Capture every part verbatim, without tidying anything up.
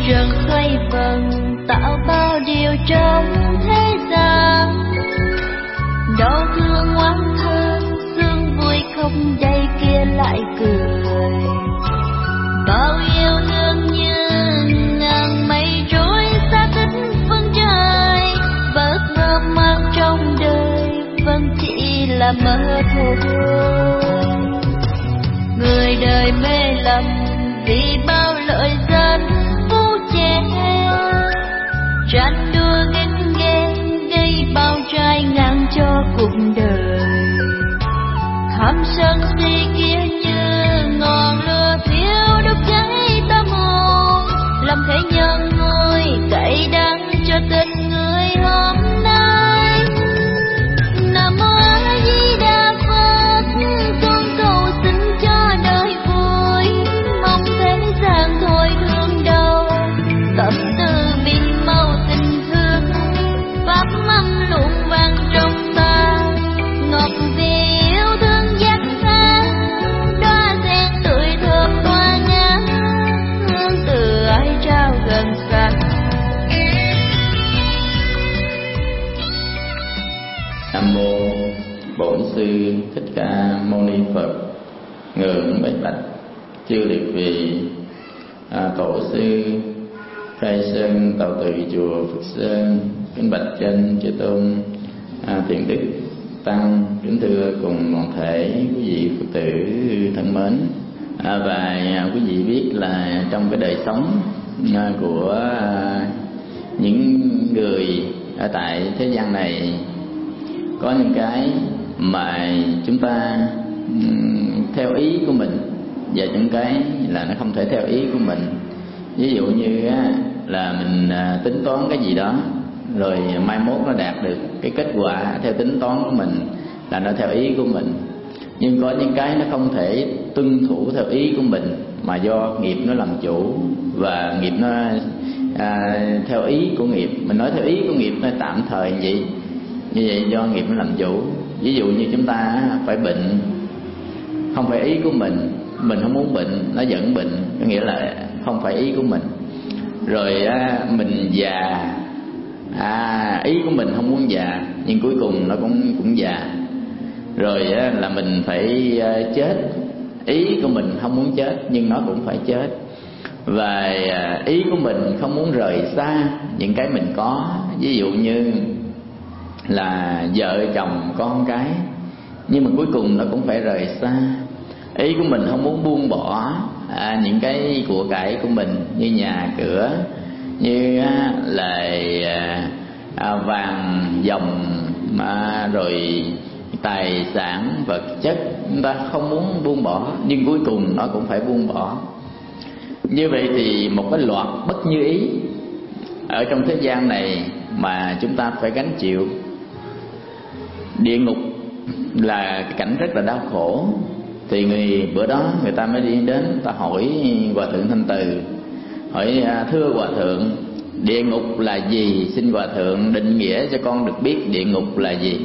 trần xoay vần tạo bao điều trong thế gian. Đau thương oán thơ sương vui không đây kia lại cười. Bao yêu thương như ngàn mây trôi xa tích phương trời. Bất ngờ mang trong đời vẫn chỉ là mơ thôi. Người đời mê lầm vì bao lợi dân vu che. Tranh đua nghênh ngang gây bao trai ngang cho cuộc đời. Tham sân si kia như ngọn lửa thiêu đốt cháy tâm hồn. Làm thế nhân ngôi cay đắng cho tình người hôm nay. Nam mô A Di Đà Phật, con cầu xin cho đời vui. Mong thế gian thôi thương đau, tâm tư bình màu tình thương. Pháp âm luôn vang trong ta, ngọt vì yêu thương giác tha. Đóa sen tươi thơm hoa ngát, hương từ ai trao gần xa. Nam mô Bổn Sư Thích Ca Mâu Ni Phật. Ngưỡng bạch bạch chư liệt vị à, tổ sư khai sơn tạo tự chùa Phật Sơn. Kính bạch trên chư tôn à, thiện đức tăng. Kính thưa cùng toàn thể quý vị Phật tử thân mến. à, và à, quý vị biết là trong cái đời sống à, của à, những người ở tại thế gian này, có những cái mà chúng ta um, theo ý của mình, và những cái là nó không thể theo ý của mình. Ví dụ như á, là mình à, tính toán cái gì đó, rồi mai mốt nó đạt được cái kết quả theo tính toán của mình, là nó theo ý của mình. Nhưng có những cái nó không thể tuân thủ theo ý của mình, mà do nghiệp nó làm chủ, và nghiệp nó à, theo ý của nghiệp. Mình nói theo ý của nghiệp nó tạm thời vậy, như vậy do nghiệp nó làm chủ. Ví dụ như chúng ta phải bệnh, không phải ý của mình, mình không muốn bệnh, nó vẫn bệnh, có nghĩa là không phải ý của mình. Rồi á, mình già, à, ý của mình không muốn già, nhưng cuối cùng nó cũng cũng già. Rồi á, là mình phải chết, ý của mình không muốn chết, nhưng nó cũng phải chết. Và ý của mình không muốn rời xa những cái mình có, ví dụ như là vợ chồng con cái, nhưng mà cuối cùng nó cũng phải rời xa. Ý của mình không muốn buông bỏ à, những cái của cải của mình, như nhà cửa, như á, là à, vàng dòng, mà rồi tài sản vật chất, chúng ta không muốn buông bỏ, nhưng cuối cùng nó cũng phải buông bỏ. Như vậy thì một cái loạt bất như ý ở trong thế gian này mà chúng ta phải gánh chịu. Địa ngục là cái cảnh rất là đau khổ. Thì người bữa đó người ta mới đi đến, ta hỏi Hòa Thượng Thanh Từ, hỏi thưa Hòa Thượng, địa ngục là gì? Xin Hòa Thượng định nghĩa cho con được biết địa ngục là gì.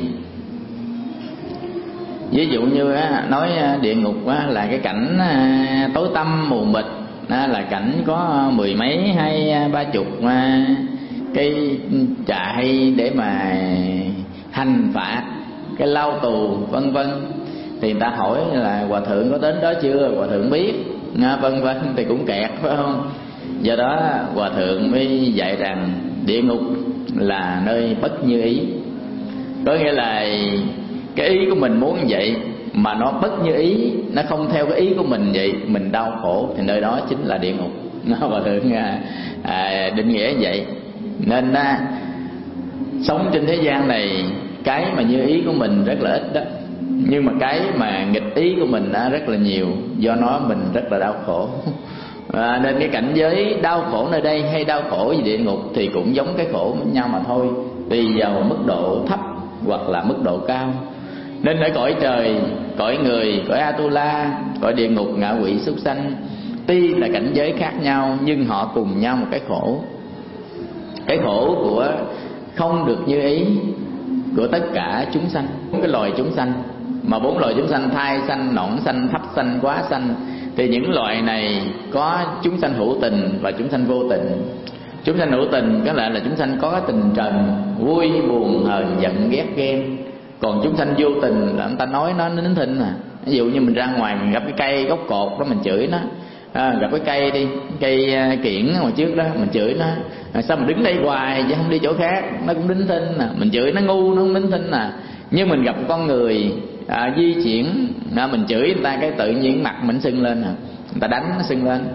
Ví dụ như nói địa ngục là cái cảnh tối tăm mù mịt, là cảnh có mười mấy hay ba chục cái trại để mà hành phạt, cái lao tù vân vân. Thì người ta hỏi là Hòa Thượng có đến đó chưa, Hòa Thượng biết vân vân, thì cũng kẹt phải không? Do đó Hòa Thượng mới dạy rằng địa ngục là nơi bất như ý. Có nghĩa là cái ý của mình muốn vậy mà nó bất như ý, nó không theo cái ý của mình vậy, mình đau khổ, thì nơi đó chính là địa ngục. Hòa Thượng à, à, định nghĩa vậy. Nên à, sống trên thế gian này, cái mà như ý của mình rất là ít đó, nhưng mà cái mà nghịch ý của mình đã rất là nhiều, do nó mình rất là đau khổ. À, nên cái cảnh giới đau khổ nơi đây hay đau khổ về địa ngục thì cũng giống cái khổ với nhau mà thôi, tùy vào mức độ thấp hoặc là mức độ cao. Nên ở cõi trời, cõi người, cõi Atula, cõi địa ngục, ngạ quỷ, súc sanh, tuy là cảnh giới khác nhau nhưng họ cùng nhau một cái khổ. Cái khổ của không được như ý của tất cả chúng sanh, bốn cái loài chúng sanh, mà bốn loài chúng sanh thai sanh, nõn sanh, thấp sanh, quá sanh, Thì những loại này có chúng sanh hữu tình và chúng sanh vô tình. Chúng sanh hữu tình có lẽ là chúng sanh có cái tình trần, vui buồn hờn giận ghét ghen. Còn chúng sanh vô tình là người ta nói nó nín thinh à. Ví dụ như mình ra ngoài mình gặp cái cây gốc cột đó mình chửi nó, à, gặp cái cây đi, cây kiển ngoài trước đó mình chửi nó, à, sao mình đứng đây hoài chứ không đi chỗ khác, nó cũng nín thinh à. Mình chửi nó ngu nó cũng nín thinh à. Nhưng mình gặp con người à, di chuyển, à, mình chửi người ta cái tự nhiên mặt mình sưng lên à. Người ta đánh nó sưng lên,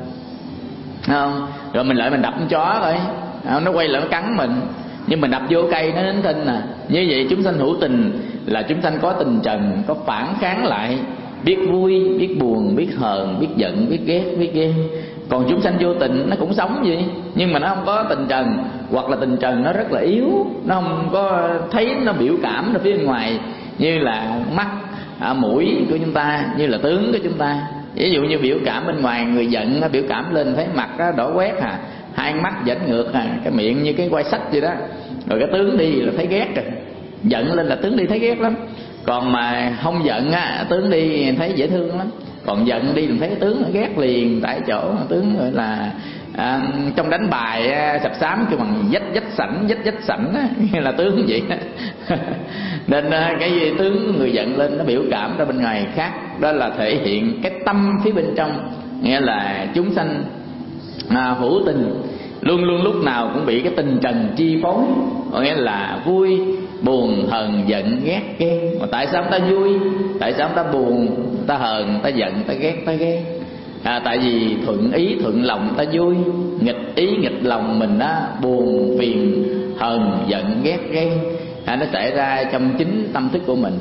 không? Rồi mình lại mình đập con chó rồi, à, nó quay lại nó cắn mình. Nhưng mình đập vô cây nó nín thinh à. Như vậy chúng sanh hữu tình là chúng sanh có tình trần, có phản kháng lại, biết vui, biết buồn, biết hờn, biết giận, biết ghét, biết ghen. Còn chúng sanh vô tình nó cũng sống vậy, nhưng mà nó không có tình trần, hoặc là tình trần nó rất là yếu, nó không có thấy nó biểu cảm ở phía bên ngoài, như là mắt, à, mũi của chúng ta, như là tướng của chúng ta. Ví dụ như biểu cảm bên ngoài, người giận nó biểu cảm lên thấy mặt đó đỏ quét à, hai mắt dẫn ngược à, cái miệng như cái quai sách vậy đó. Rồi cái tướng đi là thấy ghét rồi, giận lên là tướng đi thấy ghét lắm. Còn mà không giận á, tướng đi thấy dễ thương lắm. Còn giận đi mình thấy cái tướng nó ghét liền tại chỗ. Tướng gọi là à, trong đánh bài sập sám kêu bằng dách dách sảnh, dách dách sảnh á, như là tướng vậy đó. Nên cái gì tướng người giận lên nó biểu cảm ra bên ngoài khác, đó là thể hiện cái tâm phía bên trong. Nghĩa là chúng sanh à, hữu tình luôn luôn lúc nào cũng bị cái tình trần chi phối, có nghĩa là vui buồn hờn giận ghét ghen. Mà tại sao người ta vui, tại sao người ta buồn, người ta hờn, người ta giận, người ta ghét, người ta ghen? À, tại vì thuận ý thuận lòng người ta vui, nghịch ý nghịch lòng mình đó buồn phiền hờn giận ghét ghen. À, nó xảy ra trong chính tâm thức của mình.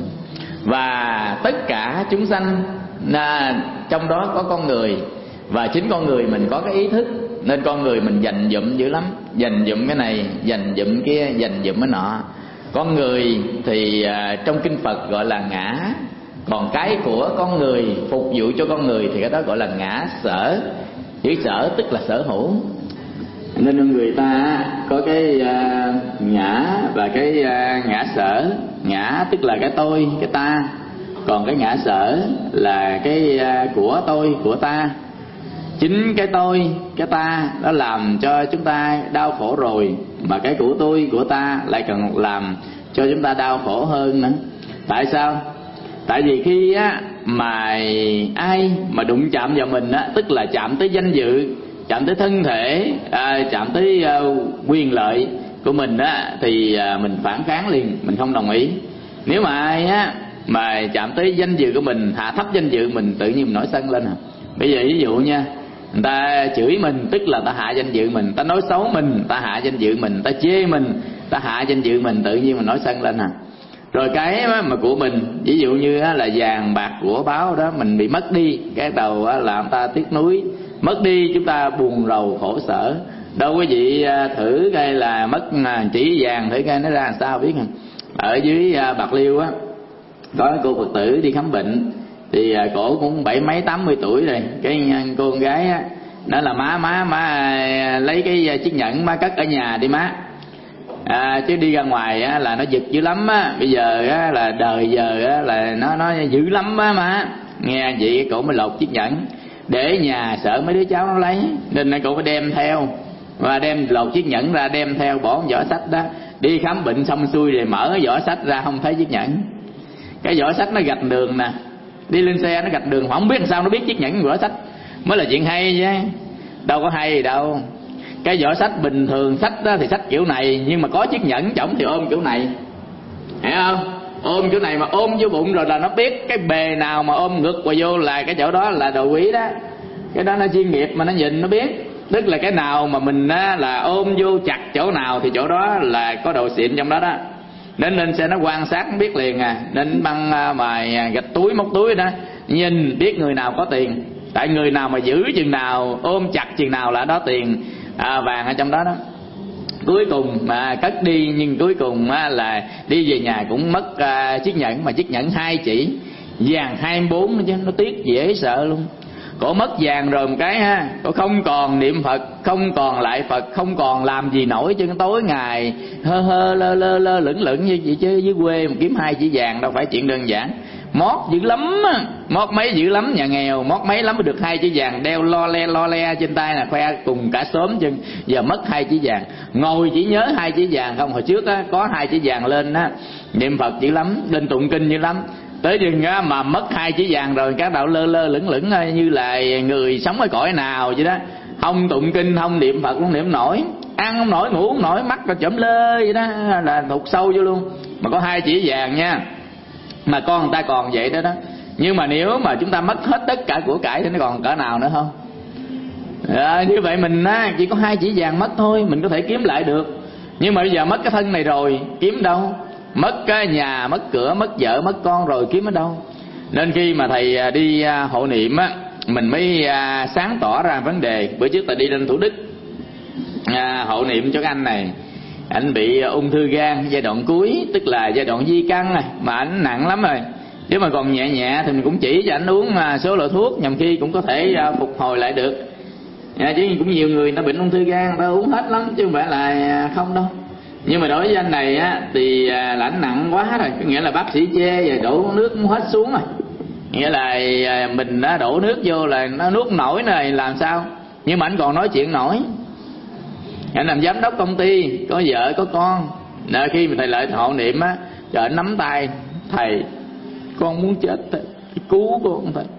Và tất cả chúng sanh à, trong đó có con người, và chính con người mình có cái ý thức, nên con người mình dành dụm dữ lắm, dành dụm cái này, dành dụm kia, dành dụm cái nọ. Con người thì à, trong kinh Phật gọi là ngã, còn cái của con người phục vụ cho con người thì cái đó gọi là ngã sở. Chữ sở tức là sở hữu. Nên người ta có cái à, ngã và cái à, ngã sở. Ngã tức là cái tôi, cái ta. Còn cái ngã sở là cái à, của tôi, của ta. Chính cái tôi, cái ta nó làm cho chúng ta đau khổ rồi, mà cái của tôi, của ta lại còn làm cho chúng ta đau khổ hơn nữa. Tại sao? Tại vì khi á mà ai mà đụng chạm vào mình á, tức là chạm tới danh dự, chạm tới thân thể, à, chạm tới uh, quyền lợi của mình á, thì uh, mình phản kháng liền, mình không đồng ý. Nếu mà ai á mà chạm tới danh dự của mình, hạ thấp danh dự mình, tự nhiên mình nổi sân lên à. Bây giờ ví dụ nha, người ta chửi mình tức là ta hạ danh dự mình, ta nói xấu mình ta hạ danh dự mình, ta chê mình ta hạ danh dự mình, tự nhiên mình nổi sân lên à. Rồi cái mà của mình, ví dụ như là vàng bạc của báo đó, mình bị mất đi, cái đầu làm ta tiếc nuối, mất đi chúng ta buồn rầu khổ sở. Đâu quý vị thử coi là mất chỉ vàng thử coi nó ra làm sao biết không? Ở dưới Bạc Liêu á có cô Phật tử đi khám bệnh, thì cổ cũng bảy mấy tám mươi tuổi rồi. Cái cô con gái á nó là má má má lấy cái chiếc nhẫn má cất ở nhà đi má, à, chứ đi ra ngoài á là nó giật dữ lắm á. Bây giờ á là đời giờ á là nó nó dữ lắm á má. Nghe vậy cổ mới lột chiếc nhẫn để nhà sợ mấy đứa cháu nó lấy, nên cổ phải đem theo, và đem lột chiếc nhẫn ra đem theo bỏ vỏ sách đó. Đi khám bệnh xong xuôi rồi mở cái vỏ sách ra không thấy chiếc nhẫn. Cái vỏ sách nó gạch đường nè, đi lên xe nó gạch đường, không biết làm sao nó biết chiếc nhẫn vỏ sách, mới là chuyện hay chứ đâu có hay gì đâu. Cái vỏ sách bình thường sách đó thì sách kiểu này, nhưng mà có chiếc nhẫn chổng thì ôm kiểu này, hiểu không? Ôm kiểu này mà ôm vô bụng rồi là nó biết cái bề nào mà ôm ngực và vô là cái chỗ đó là đồ quý đó. Cái đó nó chuyên nghiệp mà nó nhìn nó biết, tức là cái nào mà mình á, là ôm vô chặt chỗ nào thì chỗ đó là có đồ xịn trong đó đó. Nên lên xe nó quan sát nó biết liền à. Nên băng mà gạch túi móc túi đó, nhìn biết người nào có tiền. Tại người nào mà giữ chừng nào, ôm chặt chừng nào là đó tiền à, vàng ở trong đó đó. Cuối cùng mà cất đi, nhưng cuối cùng á, là đi về nhà cũng mất à, chiếc nhẫn, mà chiếc nhẫn hai chỉ vàng hai mươi bốn chứ, nó tiếc dễ sợ luôn. Cổ mất vàng rồi một cái ha, cổ không còn niệm Phật, không còn lại Phật, không còn làm gì nổi chứ, tối ngày hơ hơ lơ lơ lơ lửng lửng như vậy chứ. Dưới quê mà kiếm hai chỉ vàng đâu phải chuyện đơn giản. mót dữ lắm, mót mấy dữ lắm, nhà nghèo mót mấy lắm mới được hai chữ vàng, đeo lo le lo le trên tay là khoe cùng cả xóm chân. Giờ mất hai chữ vàng, ngồi chỉ nhớ hai chữ vàng không. Hồi trước á có hai chữ vàng lên á niệm Phật dữ lắm, lên tụng kinh dữ lắm, tới chừng á mà mất hai chữ vàng rồi các đạo lơ lơ lửng lửng như là người sống ở cõi nào vậy đó, không tụng kinh không niệm Phật không niệm nổi, ăn không nổi ngủ không nổi, mắt là chậm lơ vậy đó, là thụt sâu vô luôn. Mà có hai chữ vàng nha, mà con người ta còn vậy đó đó. Nhưng mà nếu mà chúng ta mất hết tất cả của cải thì nó còn cỡ nào nữa không? À, như vậy mình á, chỉ có hai chữ vàng mất thôi, mình có thể kiếm lại được. Nhưng mà bây giờ mất cái thân này rồi kiếm đâu? Mất cái nhà, mất cửa, mất vợ, mất con rồi kiếm ở đâu? Nên khi mà thầy đi hộ niệm á, mình mới sáng tỏ ra vấn đề. Bữa trước thầy đi lên Thủ Đức à, hộ niệm cho cái anh này, anh bị ung thư gan giai đoạn cuối, tức là giai đoạn di căn này, mà anh nặng lắm rồi. Nếu mà còn nhẹ nhẹ thì mình cũng chỉ cho anh uống số loại thuốc, nhằm khi cũng có thể phục hồi lại được. À, chứ cũng nhiều người ta bệnh ung thư gan ta uống hết lắm chứ không phải là không đâu. Nhưng mà đối với anh này á thì là anh nặng quá rồi, có nghĩa là bác sĩ chê rồi đổ nước cũng hết xuống rồi. Nghĩa là mình đã đổ nước vô là nó nuốt nổi này làm sao? Nhưng mà anh còn nói chuyện nổi. Anh làm giám đốc công ty, có vợ có con. Nên khi mà thầy lại hộ niệm á, trời anh nắm tay thầy, con muốn chết thầy, cứu con thầy.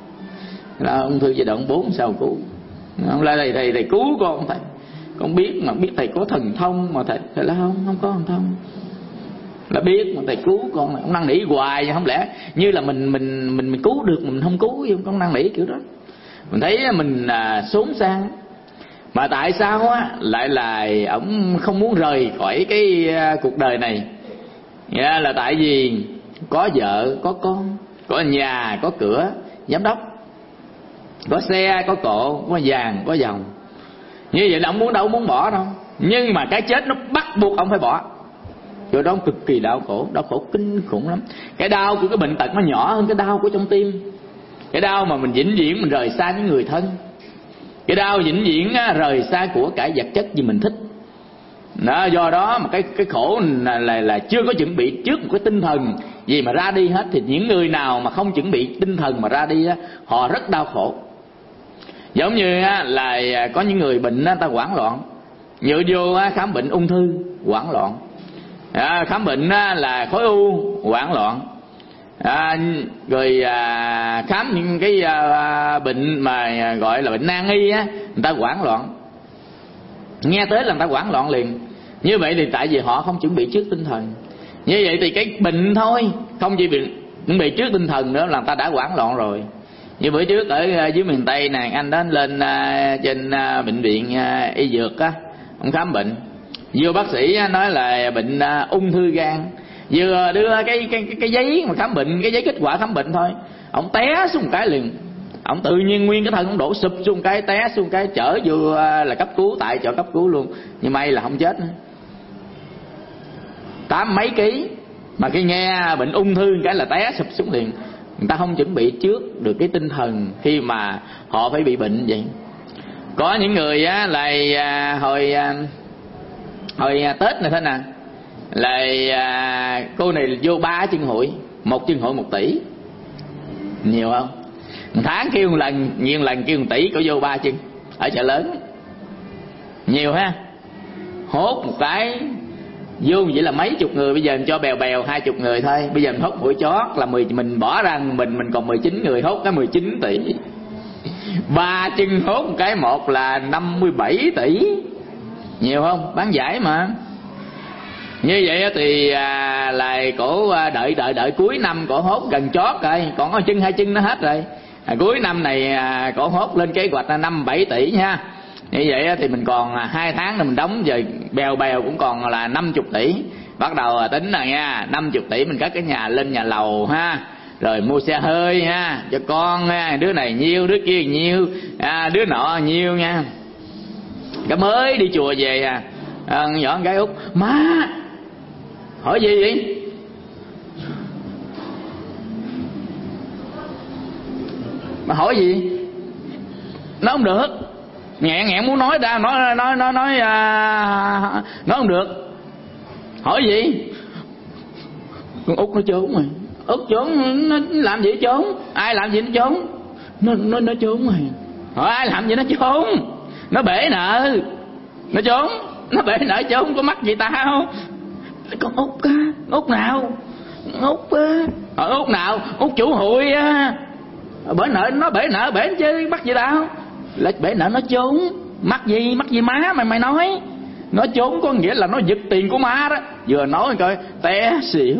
Là ung thư giai đoạn bốn sao cứu. Không là thầy thầy thầy cứu con thầy. Con biết mà biết thầy có thần thông mà thầy thầy là không không có thần thông. Là biết mà thầy cứu con, ông năn nỉ hoài, không lẽ như là mình mình mình mình cứu được mình không cứu, không năn nỉ kiểu đó. Mình thấy mình à, xốn sang. Mà tại sao á lại là ổng không muốn rời khỏi cái cuộc đời này? Yeah, là tại vì có vợ, có con, có nhà, có cửa, giám đốc, có xe, có cộ, có vàng, có dòng. Như vậy là ông muốn đâu muốn bỏ đâu. Nhưng mà cái chết nó bắt buộc ông phải bỏ. Chỗ đó cực kỳ đau khổ, đau khổ kinh khủng lắm. Cái đau của cái bệnh tật nó nhỏ hơn cái đau của trong tim. Cái đau mà mình vĩnh viễn mình rời xa những người thân. Cái đau vĩnh viễn rời xa của cải vật chất gì mình thích. Đó, do đó mà cái cái khổ là, là là chưa có chuẩn bị trước một cái tinh thần gì mà ra đi hết. Thì những người nào mà không chuẩn bị tinh thần mà ra đi á, họ rất đau khổ. Giống như là có những người bệnh ta hoảng loạn, nhựa vô khám bệnh ung thư hoảng loạn, à, khám bệnh là khối u hoảng loạn, à, rồi à, khám những cái à, bệnh mà gọi là bệnh nan y á, người ta hoảng loạn, nghe tới là người ta hoảng loạn liền. Như vậy thì tại vì họ không chuẩn bị trước tinh thần. Như vậy thì cái bệnh thôi, không chỉ bị chuẩn bị trước tinh thần nữa là người ta đã hoảng loạn rồi. Như bữa trước ở dưới miền Tây này, anh đến lên uh, trên uh, bệnh viện uh, y dược á, ông khám bệnh, vô bác sĩ nói là bệnh uh, ung thư gan, vừa đưa cái cái cái, cái giấy mà khám bệnh, cái giấy kết quả khám bệnh thôi, ông té xuống một cái liền, ông tự nhiên nguyên cái thân ông đổ sụp xuống cái, té xuống cái, chở vô uh, là cấp cứu, tại chỗ cấp cứu luôn, nhưng may là không chết nữa. Tám mấy ký mà khi nghe bệnh ung thư cái là té sụp xuống liền. Người ta không chuẩn bị trước được cái tinh thần khi mà họ phải bị bệnh vậy. Có những người á là à, hồi à, hồi à, Tết này thế nè, là à, cô này vô ba chân hội, một chân hội một tỷ, nhiều không? Một tháng kêu một lần, nhiều lần kêu một tỷ, có vô ba chân ở chợ lớn, nhiều ha. Hốt một cái vô vậy là mấy chục người, bây giờ mình cho bèo bèo hai chục người thôi. Bây giờ mình hốt buổi chót là mười, mình bỏ ra mình mình còn mười chín người, hốt cái mười chín tỷ. Ba chân hốt một cái một là năm mươi bảy tỷ, nhiều không? Bán giải mà. Như vậy thì à, là cổ đợi đợi đợi cuối năm cổ hốt gần chót rồi, còn có chân hai chân nó hết rồi. À, cuối năm này à, cổ hốt lên kế hoạch là năm bảy tỷ nha. Như vậy thì mình còn hai tháng rồi mình đóng, giờ bèo bèo cũng còn là năm mươi tỷ. Bắt đầu tính là nha, năm mươi tỷ mình cất cái nhà lên nhà lầu ha, rồi mua xe hơi ha cho con ha, đứa này nhiêu, đứa kia nhiêu, à, đứa nọ nhiêu nha. Cái mới đi chùa về à, à nhỏ con gái út, má hỏi gì vậy? Mà hỏi gì? Nó không được, nghẹn nghẹn muốn nói ra, nói nói nói nói à, nói không được. Hỏi gì? Con út nó trốn rồi. Út trốn nó làm gì trốn? Ai làm gì nó trốn? Nó nó nó trốn rồi. Hỏi ai làm gì nó trốn? Nó bể nợ, nó trốn. Nó bể nợ trốn, có mắc gì tao? Con Út á. Út nào? Út á. Hỏi Út nào? Út chủ hụi á. Bể nợ, nó bể nợ bể chứ mắc gì tao? Là bể nợ nó trốn. Mắc gì? Mắc gì má mày mày nói? Nó trốn có nghĩa là nó giật tiền của má đó. Vừa nói coi té xỉu.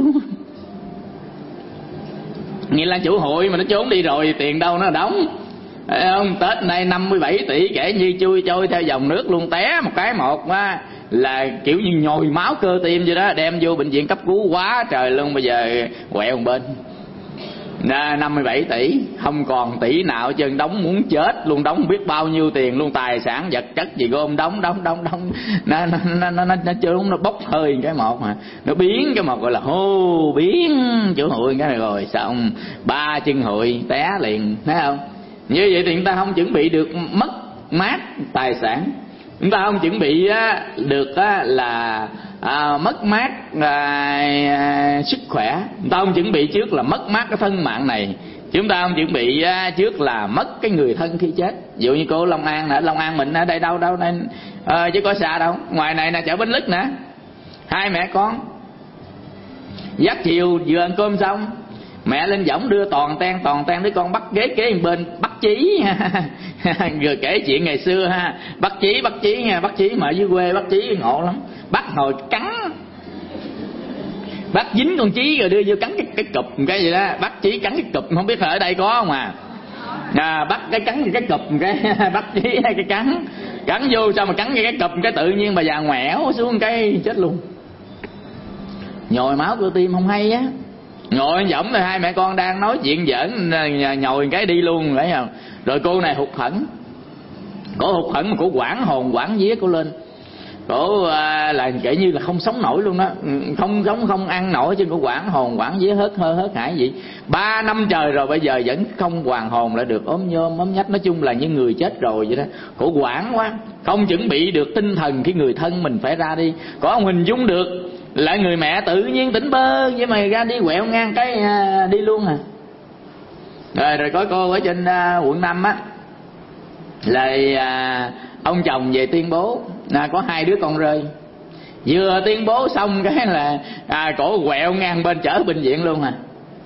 Nghĩa là chủ hụi mà nó trốn đi rồi, tiền đâu nó đóng. Thấy không? Tết nay năm mươi bảy tỷ kể như chui trôi theo dòng nước luôn, té một cái một á là kiểu như nhồi máu cơ tim vậy đó, đem vô bệnh viện cấp cứu quá trời luôn, bây giờ quẹo một bên. năm mươi bảy tỷ không còn tỷ nào chứ, đóng muốn chết luôn, đóng biết bao nhiêu tiền luôn, tài sản vật chất gì gom đóng đóng đóng đóng nó nó nó nó nó, nó trốn, nó bốc hơi cái một mà nó biến cái một gọi là hô biến chủ hụi cái này rồi xong ba chân hụi té liền, thấy không? Như vậy thì chúng ta không chuẩn bị được mất mát tài sản, chúng ta không chuẩn bị á, được á, là à, mất mát à, sức khỏe, chúng ta không chuẩn bị trước là mất mát cái thân mạng này, chúng ta không chuẩn bị á, trước là mất cái người thân khi chết. Ví dụ như cô Long An nè, Long An mình ở đây đâu đâu nên à, chứ có xa đâu, ngoài này nè chợ Bến Lức nè, hai mẹ con dắt chiều vừa ăn cơm xong mẹ lên võng đưa toàn ten toàn ten đứa con bắt ghế kế bên bắt Chí vừa kể chuyện ngày xưa ha, bắt Chí bắt Chí nha, bắt Chí mà ở dưới quê bắt Chí ngộ lắm, bắt ngồi cắn, bắt dính con Chí rồi đưa vô cắn cái cái cụp cái gì đó, bắt Chí cắn cái cụp, không biết ở đây có không à, à bắt cái cắn cái cụp cái bắt Chí cái cắn cắn vô sao mà cắn cái cụp cái tự nhiên bà già ngoẻo xuống cái chết luôn, nhồi máu cơ tim không hay á. Ngồi võng rồi hai mẹ con đang nói chuyện giỡn nhồi cái đi luôn, thấy không? Rồi cô này hụt hẫng, cổ hụt hẫng mà cổ quảng hồn quảng vía cổ lên, cổ à, là kể như là không sống nổi luôn đó, không sống không ăn nổi chứ cổ quảng hồn quảng vía hớt hơ hớt hải gì. Ba năm trời rồi bây giờ vẫn không hoàn hồn lại được, ốm nhôm ốm nhách, nói chung là như người chết rồi vậy đó. Cổ quảng quá, không chuẩn bị được tinh thần khi người thân mình phải ra đi. Có ông hình dung được lại người mẹ tự nhiên tỉnh bơ với mày ra đi quẹo ngang cái à, đi luôn à. Rồi rồi có cô ở trên à, quận năm á là à, ông chồng về tuyên bố à, có hai đứa con rơi, vừa tuyên bố xong cái là à, cổ quẹo ngang bên chở bệnh viện luôn à,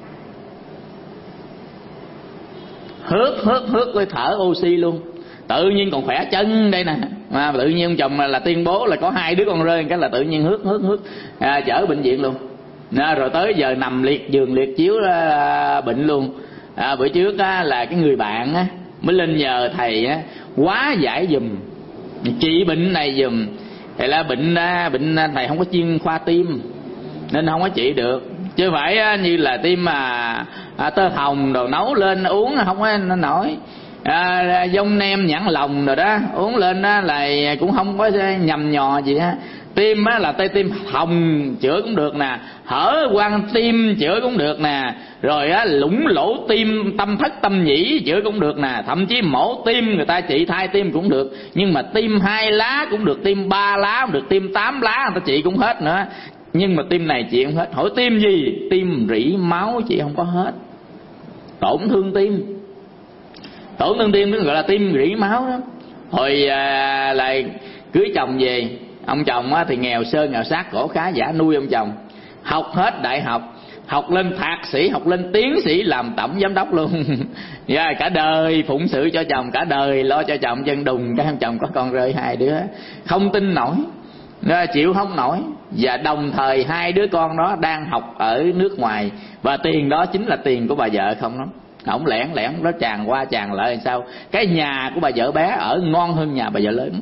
hớt hớt hớt với thở oxy luôn, tự nhiên còn khỏe chân đây nè, mà tự nhiên ông chồng là tuyên bố là có hai đứa con rơi cái là tự nhiên hớt hớt hớt à, chở bệnh viện luôn à, rồi tới giờ nằm liệt giường liệt chiếu à, bệnh luôn à, bữa trước á, là cái người bạn á, mới lên nhờ thầy á, hóa giải giùm trị bệnh này giùm, thầy là bệnh á, bệnh thầy không có chuyên khoa tim nên không có trị được, chứ phải á, như là tim mà à, tơ hồng đồ nấu lên uống không có nổi. À, dông nem nhãn lòng rồi đó uống lên đó là cũng không có nhầm nhò gì á. Tim á là tê tim hồng chữa cũng được nè, hở quan tim chữa cũng được nè, rồi á lũng lỗ tim tâm thất tâm nhĩ chữa cũng được nè, thậm chí mổ tim người ta trị thai tim cũng được, nhưng mà tim hai lá cũng được, tim ba lá cũng được, tim tám lá người ta trị cũng hết nữa, nhưng mà tim này trị không hết. Hỏi tim gì? Tim rỉ máu chị không có hết, tổn thương tim, tổn thương tim gọi là tim rỉ máu đó. Hồi à, là cưới chồng về, ông chồng á, thì nghèo sơn nghèo sát khổ khá giả nuôi ông chồng, học hết đại học, học lên thạc sĩ, học lên tiến sĩ, làm tổng giám đốc luôn. Yeah, cả đời phụng sự cho chồng, cả đời lo cho chồng, chân đùng cái ông chồng có con rơi hai đứa, không tin nổi, chịu không nổi. Và đồng thời hai đứa con đó đang học ở nước ngoài, và tiền đó chính là tiền của bà vợ không đó. Ổng lẻn lẻn nó tràn qua tràn lại sao cái nhà của bà vợ bé ở ngon hơn nhà bà vợ lớn,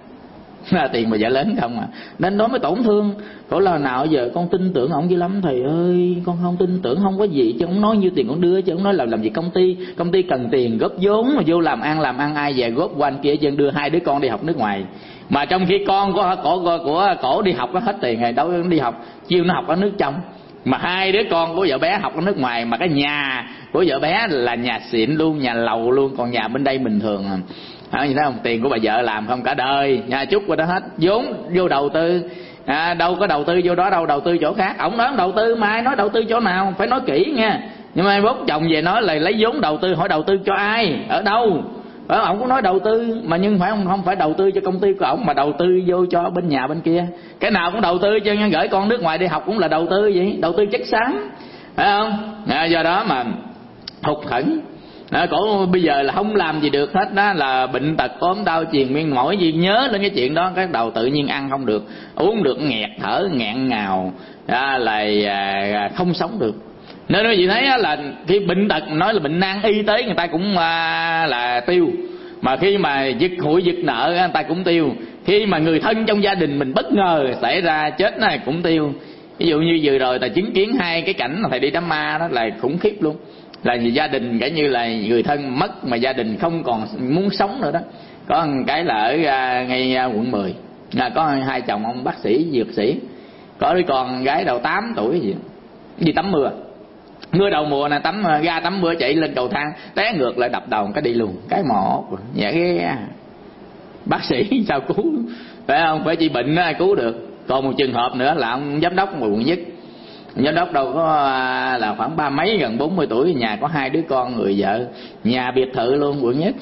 là tiền bà vợ lớn không à, nên nó mới tổn thương. Cổ là nào giờ con tin tưởng ổng dữ lắm thầy ơi, con không tin tưởng không có gì, chứ ổng nói nhiêu tiền con đưa, chứ ổng nói làm làm gì công ty, công ty cần tiền góp vốn mà vô làm ăn làm ăn ai về góp qua anh kia, chân đưa hai đứa con đi học nước ngoài, mà trong khi con của cổ của, của cổ đi học nó hết tiền rồi, đâu đi học, chiêu nó học ở nước trong. Mà hai đứa con của vợ bé học ở nước ngoài, mà cái nhà của vợ bé là nhà xịn luôn, nhà lầu luôn, còn nhà bên đây bình thường à, như thế không? Tiền của bà vợ làm không cả đời, nhà chút qua đó hết, vốn vô đầu tư à, đâu có đầu tư vô đó đâu, đầu tư chỗ khác. Ổng nói đầu tư mà ai nói đầu tư chỗ nào, phải nói kỹ nha. Nhưng mà bố chồng về nói là lấy vốn đầu tư, hỏi đầu tư cho ai, ở đâu. Ở ổng cũng nói đầu tư mà, nhưng phải không, không phải đầu tư cho công ty của ổng, mà đầu tư vô cho bên nhà bên kia. Cái nào cũng đầu tư, cho nên gửi con nước ngoài đi học cũng là đầu tư vậy, đầu tư chất xám, phải không? À, do đó mà hụt hẫng. À, cổ bây giờ là không làm gì được hết đó, là bệnh tật ốm đau triền miên, mỗi gì nhớ lên cái chuyện đó cái đầu tự nhiên ăn không được, uống được nghẹt thở nghẹn ngào, à, là à, không sống được. Nên quý vị thấy là khi bệnh tật nói là bệnh nan y tế người ta cũng à, là tiêu, mà khi mà giật hụi giật nợ người ta cũng tiêu, khi mà người thân trong gia đình mình bất ngờ xảy ra chết này cũng tiêu. Ví dụ như vừa rồi ta chứng kiến hai cái cảnh mà thầy đi đám ma đó là khủng khiếp luôn, là gia đình cả như là người thân mất mà gia đình không còn muốn sống nữa đó. Có một cái là ở ngay quận mười, là có hai chồng ông bác sĩ dược sĩ, có đứa con gái đầu tám tuổi gì gì tắm mưa mưa đầu mùa nè, tắm ra tắm mưa chạy lên cầu thang té ngược lại đập đầu cái đi luôn, cái mỏ dạ cái bác sĩ sao cứu, phải không? Phải chỉ bệnh ai cứu được. Còn một trường hợp nữa là ông giám đốc quận nhất, giám đốc đâu có là khoảng ba mấy gần bốn mươi tuổi, nhà có hai đứa con người vợ, nhà biệt thự luôn, quận nhất.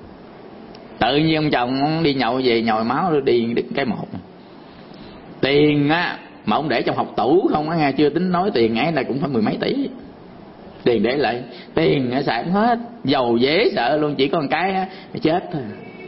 Tự nhiên ông chồng ông đi nhậu về nhồi máu đi đứt cái một. Tiền á mà ông để trong hộc tủ không á nghe, chưa tính nói tiền ấy là cũng phải mười mấy tỷ. Tiền để lại, tiền xài không hết, giàu dễ sợ luôn, chỉ có một cái á, chết thôi.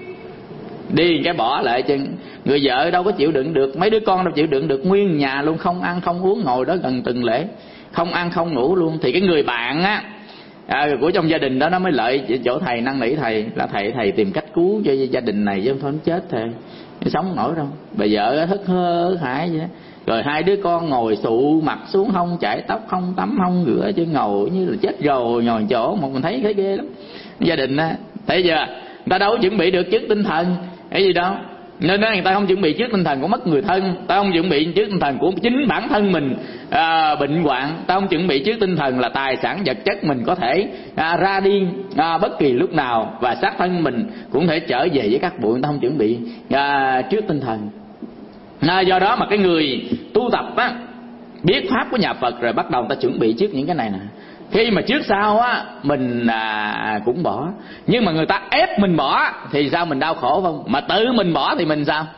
Đi cái bỏ lại chân, người vợ đâu có chịu đựng được, mấy đứa con đâu chịu đựng được, nguyên nhà luôn không ăn không uống, ngồi đó gần từng lễ không ăn không ngủ luôn. Thì cái người bạn á à, của trong gia đình đó nó mới lợi chỗ thầy, năn nỉ thầy là thầy thầy tìm cách cứu cho gia đình này chứ không thôi nó chết thôi, nó sống không nổi đâu. Bà vợ hất hơ hại vậy đó. Rồi hai đứa con ngồi sụ mặt xuống, không chải tóc, không tắm, không rửa, chứ ngồi như là chết rồi nhồi chỗ một. Mình thấy thấy ghê lắm. Gia đình á, thấy chưa, người ta đâu có chuẩn bị được trước tinh thần cái gì đâu. Nên đó, người ta không chuẩn bị trước tinh thần của mất người thân, ta không chuẩn bị trước tinh thần của chính bản thân mình à, bệnh hoạn, ta không chuẩn bị trước tinh thần là tài sản vật chất mình có thể à, ra đi à, bất kỳ lúc nào, và xác thân mình cũng thể trở về với các bụi. Người ta không chuẩn bị à, trước tinh thần. À, do đó mà cái người tu tập á, biết pháp của nhà Phật rồi bắt đầu người ta chuẩn bị trước những cái này nè. Khi mà trước sau á mình à, cũng bỏ, nhưng mà người ta ép mình bỏ thì sao, mình đau khổ không? Mà tự mình bỏ thì mình sao?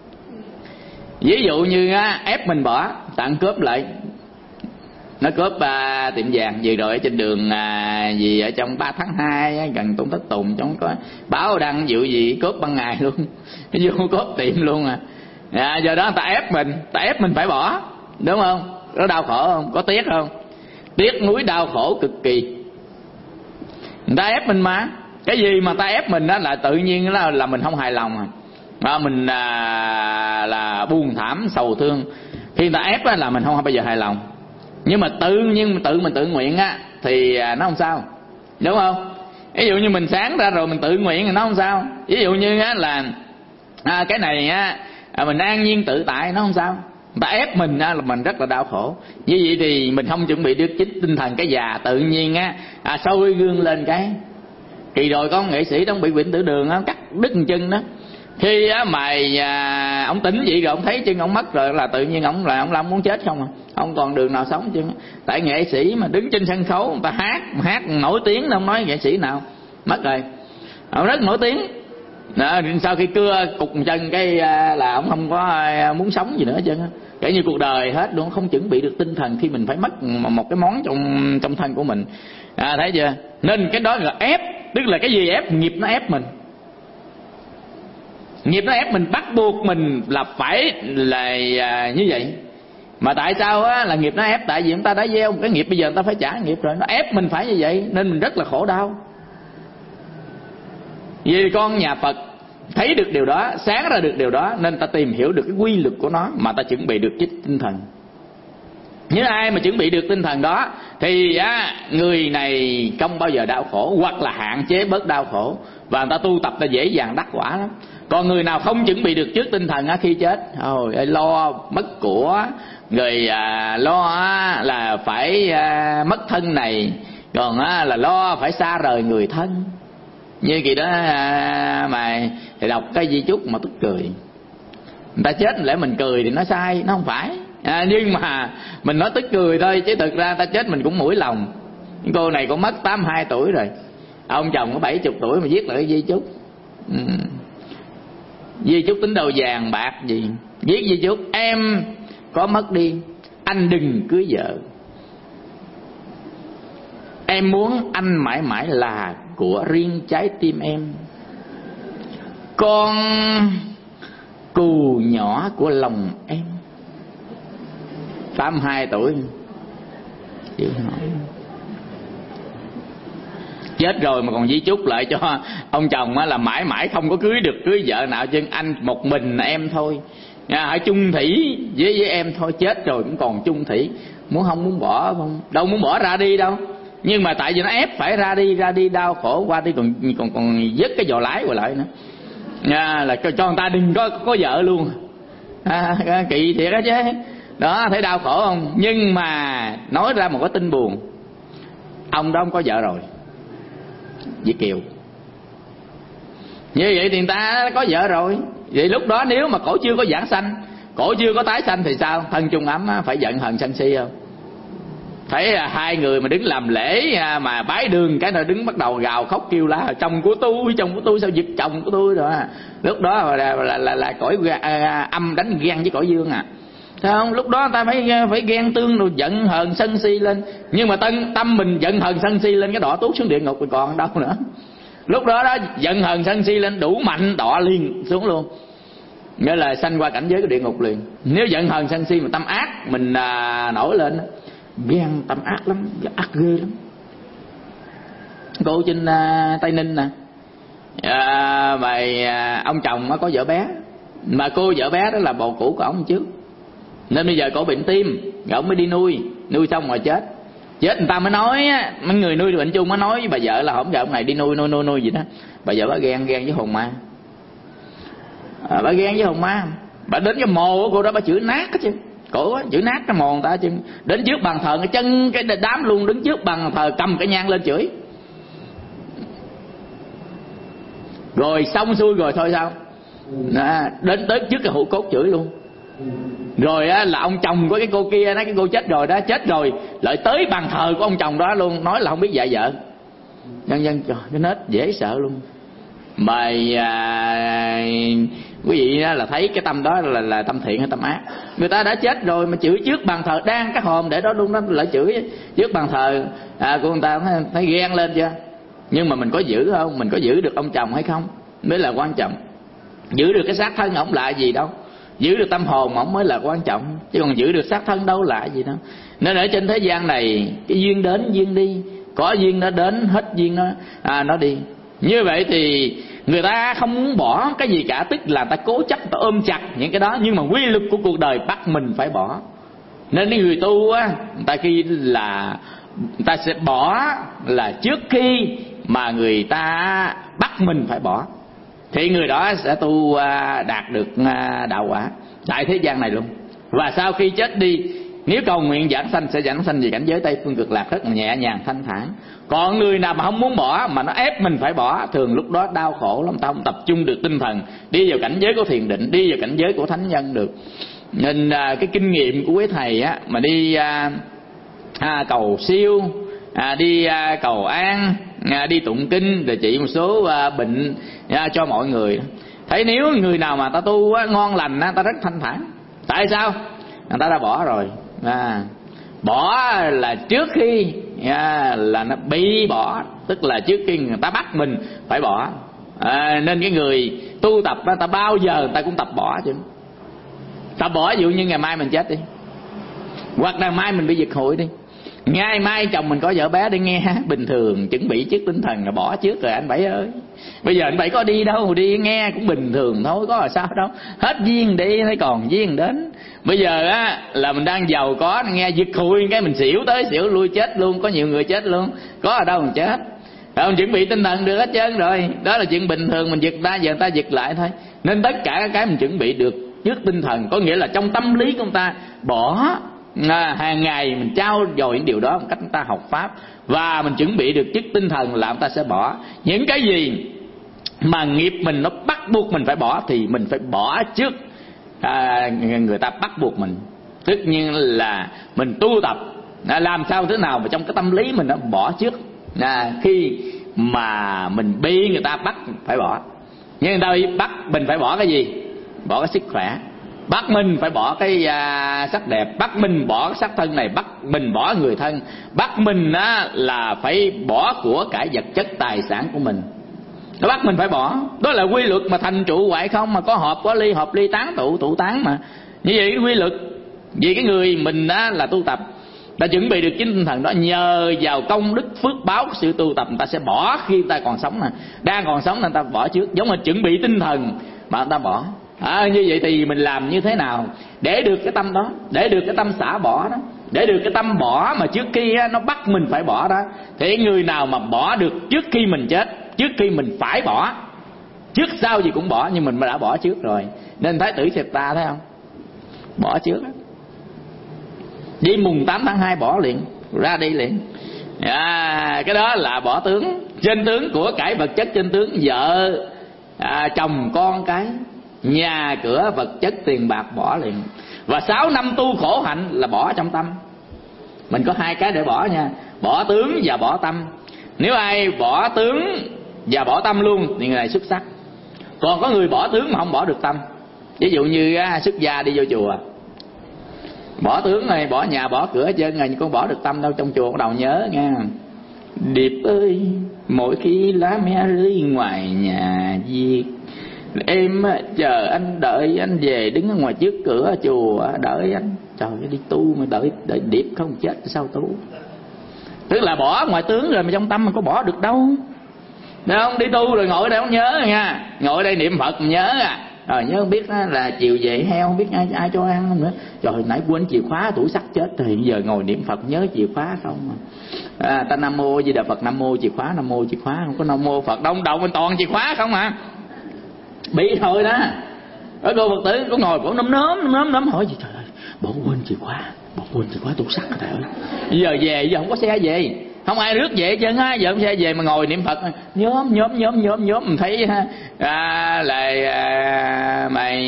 Ví dụ như á, ép mình bỏ, tặng cướp lại, nó cướp à, tiệm vàng vừa rồi ở trên đường à, gì ở trong ba tháng hai á, gần Tôn Thất Tùng, trong có báo đăng vụ gì cướp ban ngày luôn, vô cướp tiệm luôn à. À, do đó người ta ép mình, ta ép mình phải bỏ, đúng không? Có đau khổ không? Có tiếc không? Tiếc nuối đau khổ cực kỳ. Người ta ép mình mà, cái gì mà ta ép mình đó là tự nhiên là, là mình không hài lòng à. À, mình là, là buồn thảm sầu thương. Khi người ta ép á, là mình không bao giờ hài lòng. Nhưng mà tự nhiên tự mình tự nguyện á thì nó không sao, đúng không? Ví dụ như mình sáng ra rồi mình tự nguyện thì nó không sao. Ví dụ như á, là à, cái này á, à, mình an nhiên tự tại, nó không sao. Người ta ép mình á, là mình rất là đau khổ. Như vậy thì mình không chuẩn bị được chính tinh thần cái già, tự nhiên á à, sôi gương lên cái. Kỳ rồi có nghệ sĩ đó bị bệnh tử đường á, cắt đứt một chân đó. Khi á mà à, ông tỉnh vậy rồi ông thấy chân ông mất rồi là tự nhiên ông là ông làm muốn chết không à, không còn đường nào sống chứ. Tại nghệ sĩ mà đứng trên sân khấu người ta hát hát nổi tiếng, đâu nói nghệ sĩ nào mất rồi, ông rất nổi tiếng. Đó, sau khi cưa cục chân cái là ông không có muốn sống gì nữa chứ, kể như cuộc đời hết luôn, không chuẩn bị được tinh thần khi mình phải mất một cái món trong trong thân của mình. À, thấy chưa? Nên cái đó là ép, tức là cái gì ép? Nghiệp nó ép mình. Nghiệp nó ép mình, bắt buộc mình là phải là như vậy. Mà tại sao á là nghiệp nó ép? Tại vì chúng ta đã gieo một cái nghiệp, bây giờ chúng ta phải trả nghiệp rồi, nó ép mình phải như vậy nên mình rất là khổ đau. Vì con nhà Phật thấy được điều đó, sáng ra được điều đó, nên ta tìm hiểu được cái quy luật của nó mà ta chuẩn bị được cái tinh thần. Nếu ai mà chuẩn bị được tinh thần đó thì á, người này không bao giờ đau khổ, hoặc là hạn chế bớt đau khổ, và người ta tu tập ta dễ dàng đắc quả lắm. Còn người nào không chuẩn bị được trước tinh thần á, khi chết ôi lo mất của, người à, lo á, là phải à, mất thân này, còn á, là lo phải xa rời người thân. Như kỳ đó à, mà thì đọc cái di chúc mà tức cười. Người ta chết lẽ mình cười thì nó sai, nó không phải. À, nhưng mà mình nói tức cười thôi, chứ thực ra ta chết mình cũng mũi lòng. Cô này cũng mất tám mươi hai tuổi rồi, ông chồng có bảy mươi tuổi mà viết lại cái di chúc. ừ. Di chúc tính đâu vàng bạc gì, viết di chúc em có mất đi, anh đừng cưới vợ. Em muốn anh mãi mãi là của riêng trái tim em. Con cù nhỏ của lòng em. tám mươi hai tuổi chịu nổi. Chết rồi mà còn di chúc lại cho ông chồng là mãi mãi không có cưới được cưới vợ nào chứ, anh một mình em thôi, hãy chung thủy với với em thôi. Chết rồi cũng còn chung thủy, muốn không muốn bỏ không, đâu muốn bỏ ra đi đâu, nhưng mà tại vì nó ép phải ra đi, ra đi đau khổ qua đi còn còn còn dứt cái giò lái qua lại nữa. À, là cho, cho người ta đừng có có vợ luôn. À, kỳ thiệt đó chứ. Đó, thấy đau khổ không? Nhưng mà nói ra một cái tin buồn, ông đó ông có vợ rồi, Việt Kiều. Như vậy thì người ta có vợ rồi. Vậy lúc đó nếu mà cổ chưa có giảng sanh, cổ chưa có tái sanh thì sao? Thân chung ấm phải giận hờn sân si không? Thấy hai người mà đứng làm lễ mà bái đường, cái nào đứng bắt đầu gào khóc kêu la, chồng của tôi, chồng của tôi sao giật chồng của tôi rồi. Lúc đó là là là, là cõi âm đánh ghen với cõi dương à. Thấy không? Lúc đó ta phải phải ghen tương rồi giận hờn sân si lên. Nhưng mà tâm tâm mình giận hờn sân si lên, cái đọa tuốt xuống địa ngục rồi còn đâu nữa. Lúc đó đó giận hờn sân si lên đủ mạnh, đọa liền xuống luôn, nghĩa là sanh qua cảnh giới của địa ngục liền. Nếu giận hờn sân si mà tâm ác mình à, nổi lên, ghen tâm ác lắm, ác ghê lắm. Cô trên à, Tây Ninh nè, à, bài à, ông chồng có vợ bé, mà cô vợ bé đó là bồ cũ của ông trước, nên bây giờ cổ bệnh tim, rồi ông mới đi nuôi, nuôi xong rồi chết. Chết người ta mới nói, mấy người nuôi bệnh chung mới nói với bà vợ là không giờ ông này đi nuôi nuôi nuôi nuôi gì đó. Bà vợ bà ghen ghen với hồn ma, à, bà ghen với hồn ma, bà đến cái mồ của cô đó bà chửi nát hết chứ, cổ á, chửi nát cái mồ người ta chứ. Đến trước bàn thờ cái chân cái đám luôn, đứng trước bàn thờ cầm cái nhang lên chửi. Rồi xong xuôi rồi thôi sao? À, đến tới trước cái hũ cốt chửi luôn. Rồi á, là ông chồng của cái cô kia đó, cái cô chết rồi đó, chết rồi lại tới bàn thờ của ông chồng đó luôn, nói là không biết dạy vợ. Nhân dân trời, cái nết dễ sợ luôn. Mày à, quý vị đó là thấy cái tâm đó là là tâm thiện hay tâm ác. Người ta đã chết rồi mà chửi trước bàn thờ, đang cái hòm để đó luôn đó lại chửi trước bàn thờ à, của người ta, thấy, thấy ghen lên chưa? Nhưng mà mình có giữ không? Mình có giữ được ông chồng hay không mới là quan trọng. Giữ được cái xác thân ổng lại gì đâu, giữ được tâm hồn ổng mới là quan trọng, chứ còn giữ được xác thân đâu là gì đâu. Nên ở trên thế gian này cái duyên đến duyên đi, có duyên nó đến, hết duyên nó à, nó đi. Như vậy thì người ta không muốn bỏ cái gì cả, tức là ta cố chấp, ta ôm chặt những cái đó, nhưng mà quy luật của cuộc đời bắt mình phải bỏ. Nên cái người tu á, người ta khi là người ta sẽ bỏ là trước khi mà người ta bắt mình phải bỏ, thì người đó sẽ tu đạt được đạo quả tại thế gian này luôn. Và sau khi chết đi, nếu cầu nguyện giảng sanh sẽ giảng sanh về cảnh giới Tây Phương Cực Lạc rất là nhẹ nhàng thanh thản. Còn người nào mà không muốn bỏ mà nó ép mình phải bỏ, thường lúc đó đau khổ lắm, ta không tập trung được tinh thần đi vào cảnh giới của thiền định, đi vào cảnh giới của thánh nhân được. Nên à, cái kinh nghiệm của quý thầy á, mà đi à, à, cầu siêu, à, đi à, cầu an, à, đi tụng kinh để trị một số à, bệnh à, cho mọi người. Thấy nếu người nào mà ta tu á, ngon lành á, ta rất thanh thản. Tại sao? Người ta đã bỏ rồi. À, bỏ là trước khi à, là nó bị bỏ, tức là trước khi người ta bắt mình phải bỏ. À, nên cái người tu tập á, ta bao giờ người ta cũng tập bỏ chứ. Tập bỏ, ví dụ như ngày mai mình chết đi, hoặc ngày mai mình bị giật hụi đi, ngày mai chồng mình có vợ bé đi nghe bình thường, chuẩn bị trước tinh thần là bỏ trước rồi anh Bảy ơi. Bây giờ anh Bảy có đi đâu, đi nghe cũng bình thường thôi, có là sao đâu, hết duyên đi thấy còn duyên đến. Bây giờ á là mình đang giàu có, nghe giật hụi cái mình xỉu tới xỉu lui chết luôn, có nhiều người chết luôn, có ở đâu mình chết. Không chuẩn bị tinh thần được hết trơn rồi, đó là chuyện bình thường, mình giật ta giờ người ta giật lại thôi. Nên tất cả cái mình chuẩn bị được trước tinh thần, có nghĩa là trong tâm lý của người ta bỏ. À, hàng ngày mình trao dồi những điều đó một cách chúng ta học pháp, và mình chuẩn bị được chức tinh thần là chúng ta sẽ bỏ những cái gì mà nghiệp mình nó bắt buộc mình phải bỏ, thì mình phải bỏ trước à, người ta bắt buộc mình. Tất nhiên là mình tu tập à, làm sao thế nào mà trong cái tâm lý mình nó bỏ trước à, khi mà mình bị người ta bắt phải bỏ. Nhưng người ta bắt mình phải bỏ cái gì? Bỏ cái sức khỏe, bắt mình phải bỏ cái à, sắc đẹp, bắt mình bỏ cái sắc thân này, bắt mình bỏ người thân, bắt mình á, là phải bỏ của cải vật chất tài sản của mình. Nó bắt mình phải bỏ. Đó là quy luật mà thành trụ hoại không, mà có hợp có ly, hợp ly tán tụ, tụ tán mà. Như vậy cái quy luật. Vì cái người mình á, là tu tập đã chuẩn bị được chính tinh thần đó, nhờ vào công đức phước báo của sự tu tập, người ta sẽ bỏ khi người ta còn sống nè. Đang còn sống người ta bỏ trước, giống như chuẩn bị tinh thần mà người ta bỏ. À, như vậy thì mình làm như thế nào để được cái tâm đó, để được cái tâm xả bỏ đó, để được cái tâm bỏ mà trước khi á, nó bắt mình phải bỏ đó. Thì người nào mà bỏ được trước khi mình chết, trước khi mình phải bỏ, trước sau gì cũng bỏ, nhưng mình đã bỏ trước rồi. Nên Thái tử Sệt Ta thấy không, bỏ trước đó. Đi mùng tám tháng hai bỏ liền, ra đi liền à, cái đó là bỏ tướng. Trên tướng của cải vật chất, trên tướng vợ à, chồng con cái, nhà cửa vật chất tiền bạc bỏ liền. Và sáu năm tu khổ hạnh là bỏ trong tâm. Mình có hai cái để bỏ nha, bỏ tướng và bỏ tâm. Nếu ai bỏ tướng và bỏ tâm luôn thì người này xuất sắc. Còn có người bỏ tướng mà không bỏ được tâm. Ví dụ như á, xuất gia đi vô chùa, bỏ tướng này, bỏ nhà, bỏ cửa chân này, con bỏ được tâm đâu. Trong chùa bắt đầu nhớ nha: Điệp ơi, mỗi khi lá me rơi ngoài nhà viết, em chờ anh, đợi anh về, đứng ở ngoài trước cửa chùa đợi anh. Trời ơi, đi tu mà đợi đợi Điệp không chết sao tu? Tức là bỏ ngoài tướng rồi mà trong tâm mà có bỏ được đâu. Đúng không? Đi tu rồi ngồi ở đây không nhớ nha, ngồi ở đây niệm Phật nhớ à. Rồi nhớ không biết là chiều về heo không biết ai, ai cho ăn không nữa. Trời nãy quên chìa khóa tủ sắt chết rồi, giờ ngồi niệm Phật nhớ chìa khóa không à. Ta Nam Mô Di Đà Phật, Nam Mô chìa khóa, Nam Mô chìa khóa, không có Nam Mô Phật đông đầu mình toàn chìa khóa không à. Bị thôi đó. Ở cô Phật tử có ngồi cổ nấm nớm nấm nấm hỏi gì: trời ơi, bỏ quên chìa khóa, bỏ quên chìa khóa tủ sắt rồi thầy ơi. Giờ về giờ không có xe về, không ai rước về chứ á, giờ không xe về mà ngồi niệm Phật nhóm nhóm nhóm nhóm nhóm mình thấy à, là à, mày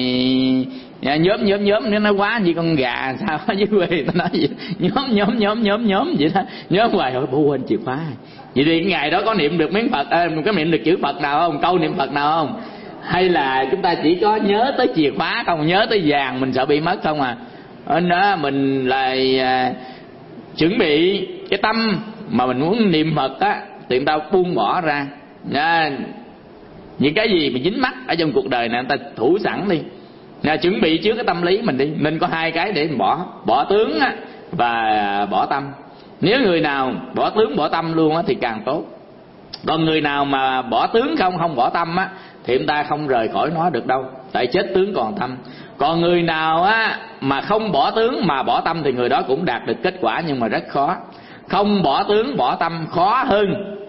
nhóm nhóm nhóm nếu nó quá như con gà sao ở dưới quê tao nói gì nhóm nhóm nhóm nhóm nhóm vậy đó, nhóm hoài hỏi bỏ quên chìa khóa. Vậy thì cái ngày đó có niệm được miếng Phật, à, có niệm được chữ Phật nào không, câu niệm Phật nào không? Hay là chúng ta chỉ có nhớ tới chìa khóa không, nhớ tới vàng mình sợ bị mất không à? Nên đó mình lại à, chuẩn bị cái tâm mà mình muốn niệm Phật á, thì người ta buông bỏ ra nha. Những cái gì mà dính mắc ở trong cuộc đời này người ta thủ sẵn đi nha, chuẩn bị trước cái tâm lý mình đi. Nên có hai cái để mình bỏ, bỏ tướng á, và bỏ tâm. Nếu người nào bỏ tướng bỏ tâm luôn á, thì càng tốt. Còn người nào mà bỏ tướng không, không bỏ tâm á, thì chúng ta không rời khỏi nó được đâu, tại chết tướng còn tâm. Còn người nào á mà không bỏ tướng mà bỏ tâm thì người đó cũng đạt được kết quả, nhưng mà rất khó. Không bỏ tướng bỏ tâm khó hơn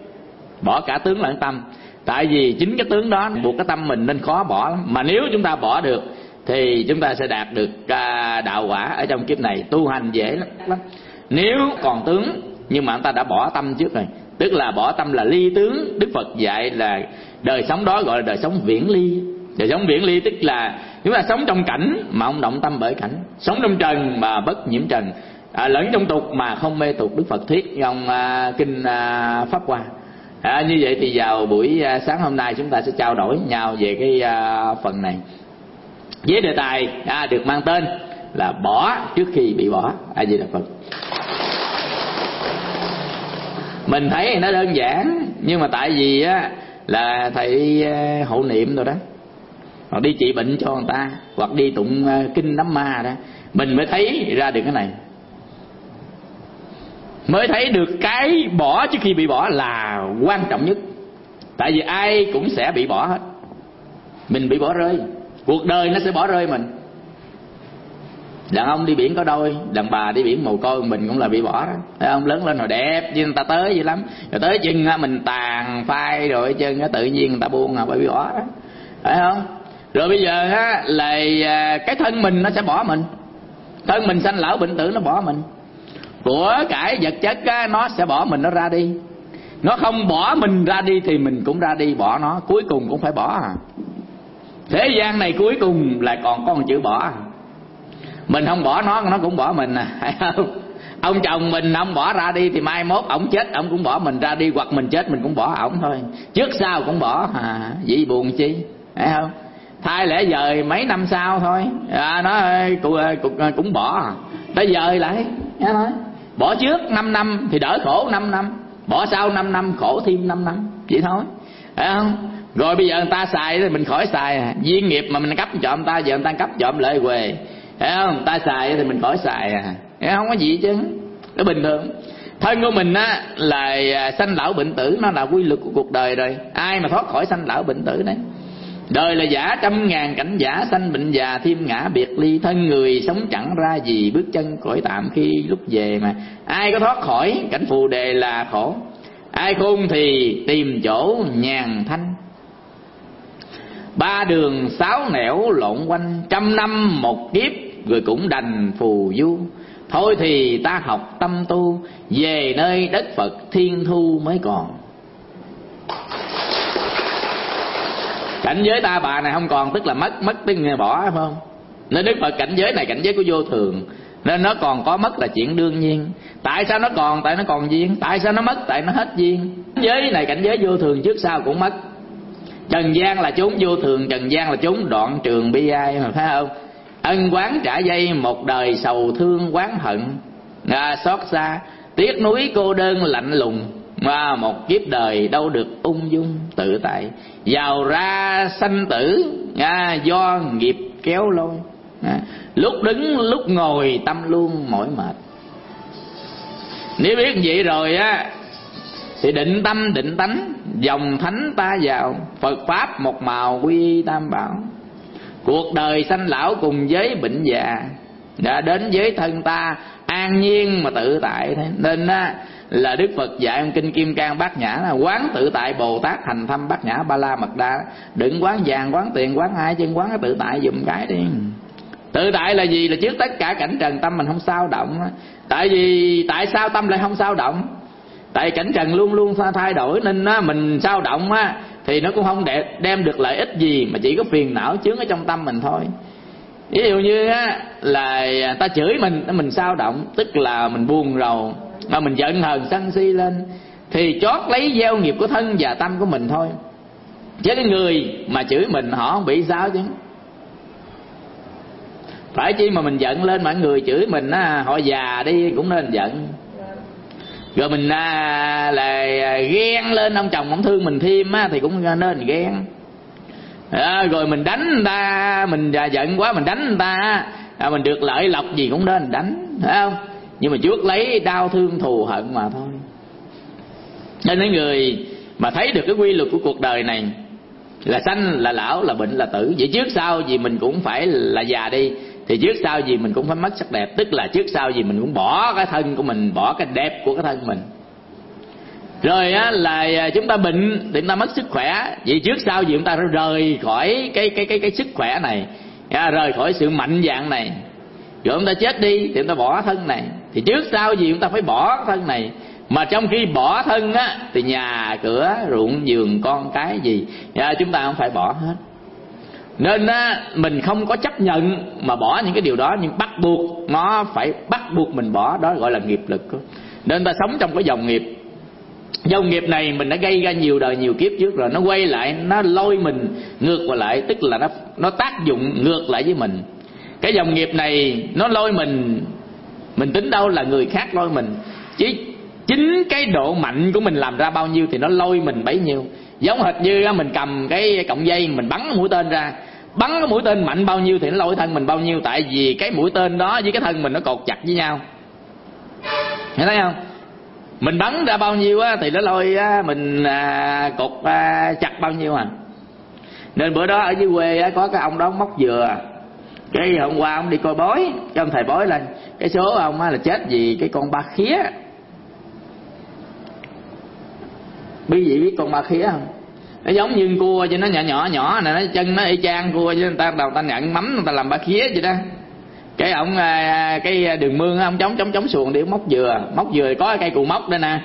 bỏ cả tướng lẫn tâm. Tại vì chính cái tướng đó buộc cái tâm mình nên khó bỏ lắm. Mà nếu chúng ta bỏ được thì chúng ta sẽ đạt được đạo quả ở trong kiếp này. Tu hành dễ lắm. Nếu còn tướng nhưng mà chúng ta đã bỏ tâm trước rồi, tức là bỏ tâm là ly tướng. Đức Phật dạy là đời sống đó gọi là đời sống viễn ly. Đời sống viễn ly tức là chúng ta sống trong cảnh mà không động tâm bởi cảnh, sống trong trần mà bất nhiễm trần, à, lẫn trong tục mà không mê tục. Đức Phật thuyết trong à, kinh à, Pháp Hoa. À, như vậy thì vào buổi à, sáng hôm nay chúng ta sẽ trao đổi nhau về cái à, phần này với đề tài à, được mang tên là bỏ trước khi bị bỏ. A Di Đà Phật. Mình thấy nó đơn giản, nhưng mà tại vì á là thầy hộ niệm rồi đó, hoặc đi trị bệnh cho người ta, hoặc đi tụng kinh đám ma đó, mình mới thấy ra được cái này, mới thấy được cái bỏ trước khi bị bỏ là quan trọng nhất. Tại vì ai cũng sẽ bị bỏ hết. Mình bị bỏ rơi, cuộc đời nó sẽ bỏ rơi mình. Đàn ông đi biển có đôi, đàn bà đi biển mồ côi, mình cũng là bị bỏ đó. Thấy không? Lớn lên rồi đẹp chứ người ta tới dữ lắm, rồi tới chân mình tàn phai rồi chân tự nhiên người ta buông là bị bỏ đó. Thấy không? Rồi bây giờ á là cái thân mình nó sẽ bỏ mình, thân mình sanh lão bệnh tử nó bỏ mình, của cải vật chất á, nó sẽ bỏ mình, nó ra đi. Nó không bỏ mình ra đi thì mình cũng ra đi, bỏ nó, cuối cùng cũng phải bỏ à. Thế gian này cuối cùng là còn có một chữ bỏ. Mình không bỏ nó, nó cũng bỏ mình à, phải không? Ông chồng mình không bỏ ra đi thì mai mốt ổng chết ổng cũng bỏ mình ra đi, hoặc mình chết mình cũng bỏ ổng thôi, trước sau cũng bỏ à, vậy buồn chi, phải không? Thay lẽ dời mấy năm sau thôi à, nó cũng, cũng bỏ, tới dời lại nói. Bỏ trước năm năm thì đỡ khổ năm năm, bỏ sau năm năm khổ thêm năm năm, vậy thôi, phải không? Rồi bây giờ người ta xài thì mình khỏi xài à. Duyên nghiệp mà mình cấp cho người ta, giờ người ta cấp cho mình lợi quề, phải không? Người ta xài thì mình khỏi xài à, không có gì chứ, nó bình thường. Thân của mình á là sanh lão bệnh tử, nó là quy luật của cuộc đời rồi. Ai mà thoát khỏi sanh lão bệnh tử đấy. Đời là giả trăm ngàn cảnh giả, sanh bệnh già thêm ngã biệt ly. Thân người sống chẳng ra gì, bước chân cõi tạm khi lúc về mà. Ai có thoát khỏi cảnh phù đề là khổ, ai khôn thì tìm chỗ nhàn thanh. Ba đường sáu nẻo lộn quanh, trăm năm một kiếp rồi cũng đành phù du. Thôi thì ta học tâm tu, về nơi đất Phật thiên thu mới còn. Cảnh giới ta bà này không còn, tức là mất, mất tức là bỏ, phải không? Nên Đức Phật cảnh giới này cảnh giới của vô thường, nên nó còn có mất là chuyện đương nhiên. Tại sao nó còn? Tại nó còn duyên. Tại sao nó mất? Tại nó hết duyên. Cảnh giới này cảnh giới vô thường, trước sau cũng mất. Trần gian là chốn vô thường, trần gian là chốn đoạn trường bi ai mà, phải không? Ân quán trả dây, một đời sầu thương quán hận à, xót xa, tiếc nuối cô đơn lạnh lùng à, một kiếp đời đâu được ung dung tự tại. Giàu ra sanh tử à, do nghiệp kéo lôi à, lúc đứng lúc ngồi tâm luôn mỏi mệt. Nếu biết vậy rồi á thì định tâm định tánh, dòng thánh ta vào, Phật pháp một màu quy tam bảo. Cuộc đời sanh lão cùng với bệnh già, đã đến với thân ta an nhiên mà tự tại. Nên á, là Đức Phật dạy trong kinh Kim Cang Bát Nhã là quán tự tại Bồ Tát hành thâm Bát Nhã Ba La Mật Đa. Đừng quán vàng, quán tiền, quán ai, chứ quán cái tự tại dùm cái đi. Tự tại là gì? Là trước tất cả cảnh trần tâm mình không sao động. Tại vì tại sao tâm lại không sao động? Tại cảnh trần luôn luôn thay đổi, nên á, mình sao động á thì nó cũng không đem được lợi ích gì, mà chỉ có phiền não chướng ở trong tâm mình thôi. Ví dụ như á là ta chửi mình, mình sao động, tức là mình buồn rầu, mà mình giận hờn sân si lên, thì chót lấy gieo nghiệp của thân và tâm của mình thôi. Chứ cái người mà chửi mình họ không bị sao chứ. Phải chi mà mình giận lên, mà người chửi mình á, họ già đi cũng nên giận. Rồi mình à, là ghen lên, ông chồng ông thương mình thêm á, thì cũng nên ghen à, rồi mình đánh người ta, mình giận quá mình đánh người ta à, mình được lợi lộc gì cũng nên đánh, phải không? Nhưng mà chuốc lấy đau thương thù hận mà thôi. Nên những người mà thấy được cái quy luật của cuộc đời này là sanh là lão là bệnh là tử, vậy trước sau gì mình cũng phải là già đi, thì trước sau gì mình cũng phải mất sắc đẹp, tức là trước sau gì mình cũng bỏ cái thân của mình, bỏ cái đẹp của cái thân mình. Rồi á là chúng ta bệnh thì chúng ta mất sức khỏe, vậy trước sau gì chúng ta phải rời khỏi cái cái cái cái sức khỏe này, rời khỏi sự mạnh dạn này. Rồi chúng ta chết đi thì chúng ta bỏ thân này, thì trước sau gì chúng ta phải bỏ thân này. Mà trong khi bỏ thân á thì nhà cửa ruộng vườn con cái gì chúng ta không phải bỏ hết. Nên á mình không có chấp nhận mà bỏ những cái điều đó, nhưng bắt buộc nó phải bắt buộc mình bỏ, đó gọi là nghiệp lực. Nên ta sống trong cái dòng nghiệp. Dòng nghiệp này mình đã gây ra nhiều đời nhiều kiếp trước rồi, nó quay lại nó lôi mình ngược vào lại, tức là nó nó tác dụng ngược lại với mình. Cái dòng nghiệp này nó lôi mình, mình tính đâu là người khác lôi mình, chứ chính cái độ mạnh của mình làm ra bao nhiêu thì nó lôi mình bấy nhiêu. Giống hệt như mình cầm cái cọng dây mình bắn cái mũi tên ra, bắn cái mũi tên mạnh bao nhiêu thì nó lôi thân mình bao nhiêu, tại vì cái mũi tên đó với cái thân mình nó cột chặt với nhau, hiểu thấy không? Mình bắn ra bao nhiêu á thì nó lôi á, mình à, cột à, chặt bao nhiêu à. Nên bữa đó ở dưới quê á, có cái ông đó móc dừa, cái hôm qua ông đi coi bói, cho ông thầy bói lên cái số ông á là chết vì cái con ba khía. Quý vị biết con ba khía không? Nó giống như cua chứ, nó nhỏ nhỏ nhỏ này, nó chân nó y chang cua chứ, người ta đầu ta nhận mắm người ta làm ba khía vậy đó. Cái ông cái đường mương ông chống chống chống xuồng đi móc dừa, móc dừa có cây cù móc đây nè.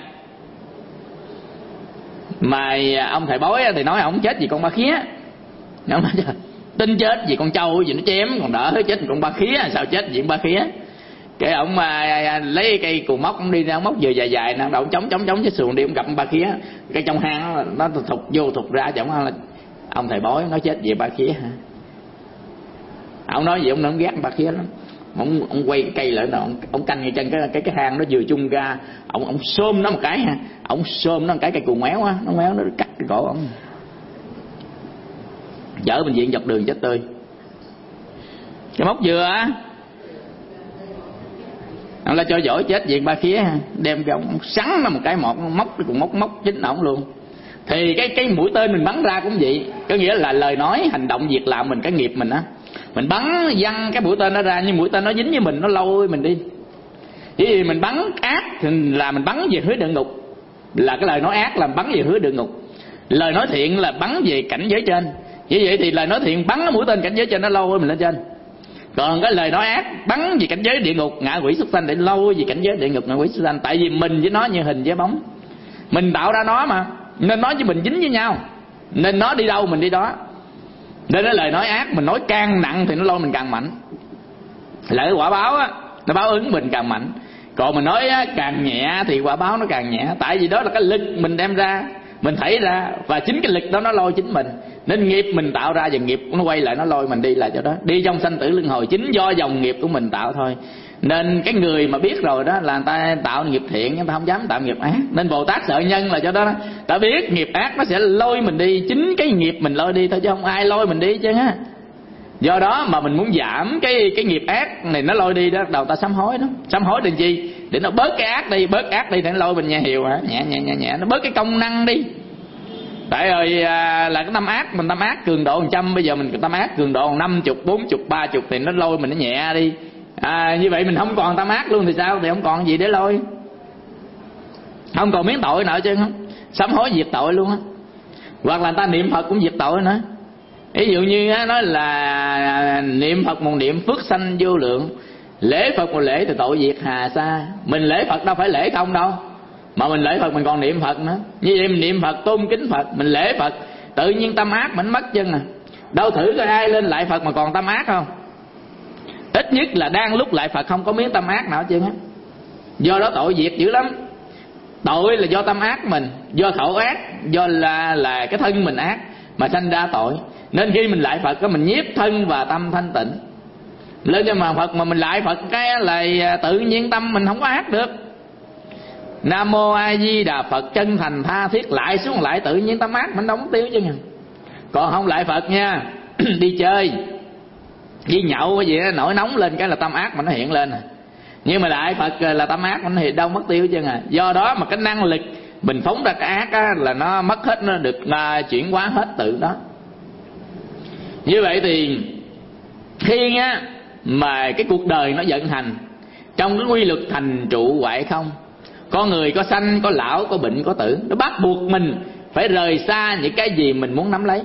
Mà ông thầy bói thì nói ông chết vì con ba khía. Tin chết vì con trâu gì nó chém còn đỡ, chết con ba khía sao chết vì con ba khía. Cái ông mà lấy cây cù móc ông đi ra, ông móc vừa dài dài nè, đầu chống chống chống cái xuồng đi, ông gặp ba khía, cái trong hang nó thụt vô thụt ra, chẳng là ông thầy bói nói chết vì ba khía hả? Ông nói gì ông nó ghét ba khía lắm. Ông ông quay cây lại nè, ông, ông canh ngay chân cái cái cái hang nó vừa chung ra, ông ông xôm nó một cái ha, ông xôm nó một cái cây cù méo á, nó méo nó cắt cái cổ ông, dở bệnh viện dọc đường chết tươi. Cái móc dừa á, ông la cho giỏi chết viện ba khía, đem cái ông sắn nó một cái một móc cái cùng móc móc chính ổng luôn. Thì cái cái mũi tên mình bắn ra cũng vậy, có nghĩa là lời nói hành động việc làm mình, cái nghiệp mình á, mình bắn văng cái mũi tên nó ra, nhưng mũi tên nó dính với mình, nó lôi mình đi. Chỉ vì mình bắn ác thì là mình bắn về hướng địa ngục, là cái lời nói ác làm bắn về hướng địa ngục. Lời nói thiện là bắn về cảnh giới trên. Chỉ vậy thì lời nói thiện bắn cái mũi tên cảnh giới trên, nó lôi mình lên trên. Còn cái lời nói ác bắn về cảnh giới địa ngục ngạ quỷ xuất sanh, để lôi về cảnh giới địa ngục ngạ quỷ xuất sanh. Tại vì mình với nó như hình với bóng, mình tạo ra nó mà, nên nó với mình dính với nhau, nên nó đi đâu mình đi đó. Nên cái lời nói ác mình nói càng nặng thì nó lôi mình càng mạnh, là cái quả báo á, nó báo ứng mình càng mạnh. Còn mình nói á, càng nhẹ thì quả báo nó càng nhẹ. Tại vì đó là cái lực mình đem ra, mình thảy ra, và chính cái lực đó nó lôi chính mình. Nên nghiệp mình tạo ra và nghiệp nó quay lại nó lôi mình đi là chỗ đó, đi trong sanh tử luân hồi, chính do dòng nghiệp của mình tạo thôi. Nên cái người mà biết rồi đó là người ta tạo nghiệp thiện, nhưng ta không dám tạo nghiệp ác. Nên Bồ Tát sợ nhân là chỗ đó, đó. Ta biết nghiệp ác nó sẽ lôi mình đi, chính cái nghiệp mình lôi đi thôi, chứ không ai lôi mình đi chứ ha. Do đó mà mình muốn giảm cái cái nghiệp ác này nó lôi đi đó, đầu ta sám hối đó. Sám hối để chi? Để nó bớt cái ác đi, bớt ác đi thì nó lôi mình nhẹ hiều hả? Nhẹ nhẹ nhẹ nhẹ, nó bớt cái công năng đi. Tại rồi à, là cái tâm ác, mình tâm ác cường độ một trăm, bây giờ mình tâm ác cường độ năm mươi, bốn mươi, ba mươi thì nó lôi mình nó nhẹ đi. À, như vậy mình không còn tâm ác luôn thì sao? Thì không còn gì để lôi, không còn miếng tội nào chứ không. Sám hối diệt tội luôn á. Hoặc là người ta niệm Phật cũng diệt tội nữa. Ví dụ như á, nói là niệm Phật một niệm phước sanh vô lượng, lễ Phật một lễ thì tội diệt hà sa. Mình lễ Phật đâu phải lễ không đâu, mà mình lễ Phật mình còn niệm Phật nữa. Như vậy mình niệm Phật tôn kính Phật, mình lễ Phật, tự nhiên tâm ác mình mất chân à. Đâu thử có ai lên lại Phật mà còn tâm ác không? Ít nhất là đang lúc lại Phật không có miếng tâm ác nào hết trơn á. Do đó tội diệt dữ lắm. Tội là do tâm ác mình, do khẩu ác, do là là cái thân mình ác mà sanh ra tội. Nên khi mình lại Phật có mình nhiếp thân và tâm thanh tịnh lên cho mà Phật, mà mình lại Phật cái là tự nhiên tâm mình không có ác được. Nam mô A Di Đà Phật chân thành tha thiết, lại xuống lại tự nhiên tâm ác mình đóng tiêu chứ. Còn không lại Phật nha, đi chơi đi nhậu cái gì đó, nổi nóng lên cái là tâm ác mà nó hiện lên à. Nhưng mà lại Phật là tâm ác nó hiện đâu mất tiêu chứ à. Do đó mà cái năng lực mình phóng ra cái ác á, là nó mất hết, nó được uh, chuyển hóa hết tự đó. Như vậy thì khi á mà cái cuộc đời nó vận hành trong cái quy luật thành trụ hoại không, có người có sanh, có lão, có bệnh, có tử, nó bắt buộc mình phải rời xa những cái gì mình muốn nắm lấy.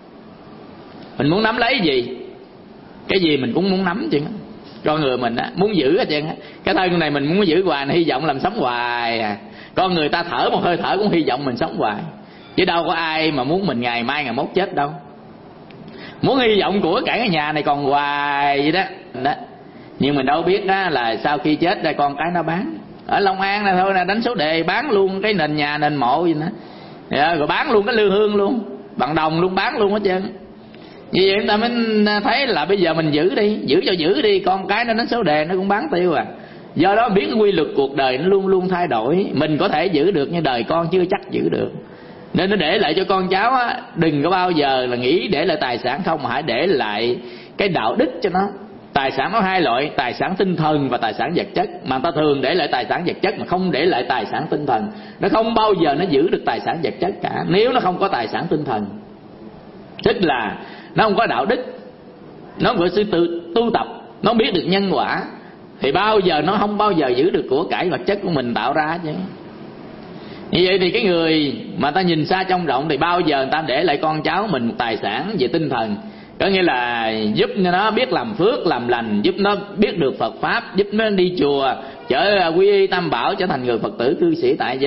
Mình muốn nắm lấy gì, cái gì mình cũng muốn nắm chứ. Con người mình á muốn giữ hết trơn á, cái thân này mình muốn giữ hoài, hy vọng làm sống hoài à. Con người ta thở một hơi thở cũng hy vọng mình sống hoài, chứ đâu có ai mà muốn mình ngày mai ngày mốt chết đâu. Muốn hy vọng của cả cái nhà này còn hoài vậy đó, đó. Nhưng mình đâu biết đó là sau khi chết đây con cái nó bán. Ở Long An này thôi là đánh số đề bán luôn cái nền nhà nền mộ gì nữa, rồi bán luôn cái lư hương luôn, bằng đồng luôn, bán luôn hết trơn. Vì vậy người ta mới thấy là bây giờ mình giữ đi, giữ cho giữ đi, con cái nó đánh số đề nó cũng bán tiêu à. Do đó biết cái quy luật cuộc đời nó luôn luôn thay đổi, mình có thể giữ được nhưng đời con chưa chắc giữ được. Nên nó để lại cho con cháu á, đừng có bao giờ là nghĩ để lại tài sản không, mà hãy để lại cái đạo đức cho nó. Tài sản có hai loại, tài sản tinh thần và tài sản vật chất. Mà ta thường để lại tài sản vật chất mà không để lại tài sản tinh thần, nó không bao giờ nó giữ được tài sản vật chất cả. Nếu nó không có tài sản tinh thần, tức là nó không có đạo đức, nó không có sự tự tu tập, nó biết được nhân quả, thì bao giờ nó không bao giờ giữ được của cải vật chất của mình tạo ra chứ. Như vậy thì cái người mà ta nhìn xa trông rộng thì bao giờ người ta để lại con cháu mình một tài sản về tinh thần, có nghĩa là giúp cho nó biết làm phước làm lành, giúp nó biết được Phật pháp, giúp nó đi chùa chở quy y tam bảo, trở thành người Phật tử cư sĩ tại gia.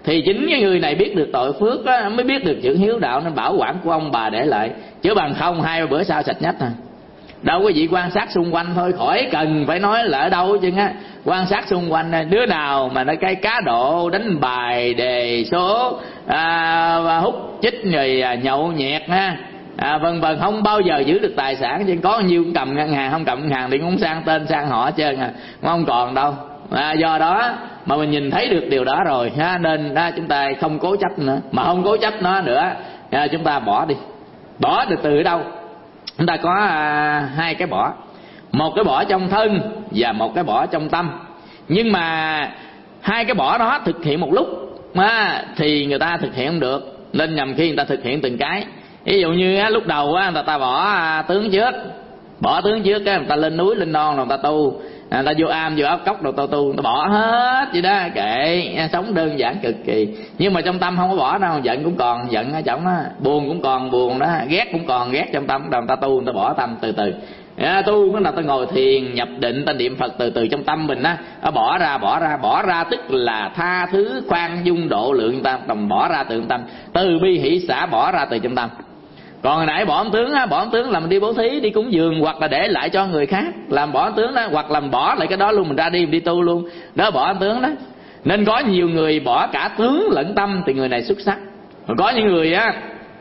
thì chính cái người này biết được tội phước á, mới biết được chữ hiếu đạo nên bảo quản của ông bà để lại. Chứ bằng không hai ba bữa sau sạch nhách à. Đâu có gì, quan sát xung quanh thôi, khỏi cần phải nói là ở đâu chứ á. Quan sát xung quanh đứa nào mà nó cái cá độ, đánh bài, đề số, à, hút chích rồi nhậu nhẹt ha, à, vân vân, không bao giờ giữ được tài sản. Chứ có nhiêu cũng cầm ngân hàng, không cầm ngân hàng thì cũng sang tên sang họ hết trơn à, không còn đâu. À, do đó mà mình nhìn thấy được điều đó rồi ha, nên à, chúng ta không cố chấp nữa. Mà không cố chấp nó nữa, à, chúng ta bỏ đi. Bỏ từ từ ở đâu? Chúng ta có à, hai cái bỏ. Một cái bỏ trong thân và một cái bỏ trong tâm. Nhưng mà hai cái bỏ đó thực hiện một lúc à, thì người ta thực hiện không được, nên nhầm khi người ta thực hiện từng cái. Ví dụ như á, lúc đầu á, người ta bỏ à, tướng trước. Bỏ tướng trước cái người ta lên núi lên non rồi người ta tu, người ta vô am vô ốc cốc rồi tao tu, người ta bỏ hết vậy đó, kệ, sống đơn giản cực kỳ. Nhưng mà trong tâm không có bỏ đâu, giận cũng còn giận ở trong đó, buồn cũng còn buồn đó, ghét cũng còn ghét trong tâm. Rồi người ta tu, người ta bỏ tâm từ từ. À, tu mới là ta ngồi thiền nhập định, ta niệm Phật từ từ trong tâm mình á, bỏ ra bỏ ra bỏ ra tức là tha thứ khoan dung độ lượng tâm, đồng bỏ ra từ trong tâm, từ bi hỷ xả bỏ ra từ trong tâm. Còn hồi nãy bỏ ông tướng á, bỏ ông tướng là mình đi bố thí, đi cúng dường, hoặc là để lại cho người khác, làm bỏ ông tướng đó, hoặc làm bỏ lại cái đó luôn, mình ra đi mình đi tu luôn, đó bỏ ông tướng đó. Nên có nhiều người bỏ cả tướng lẫn tâm thì người này xuất sắc. Còn có những người á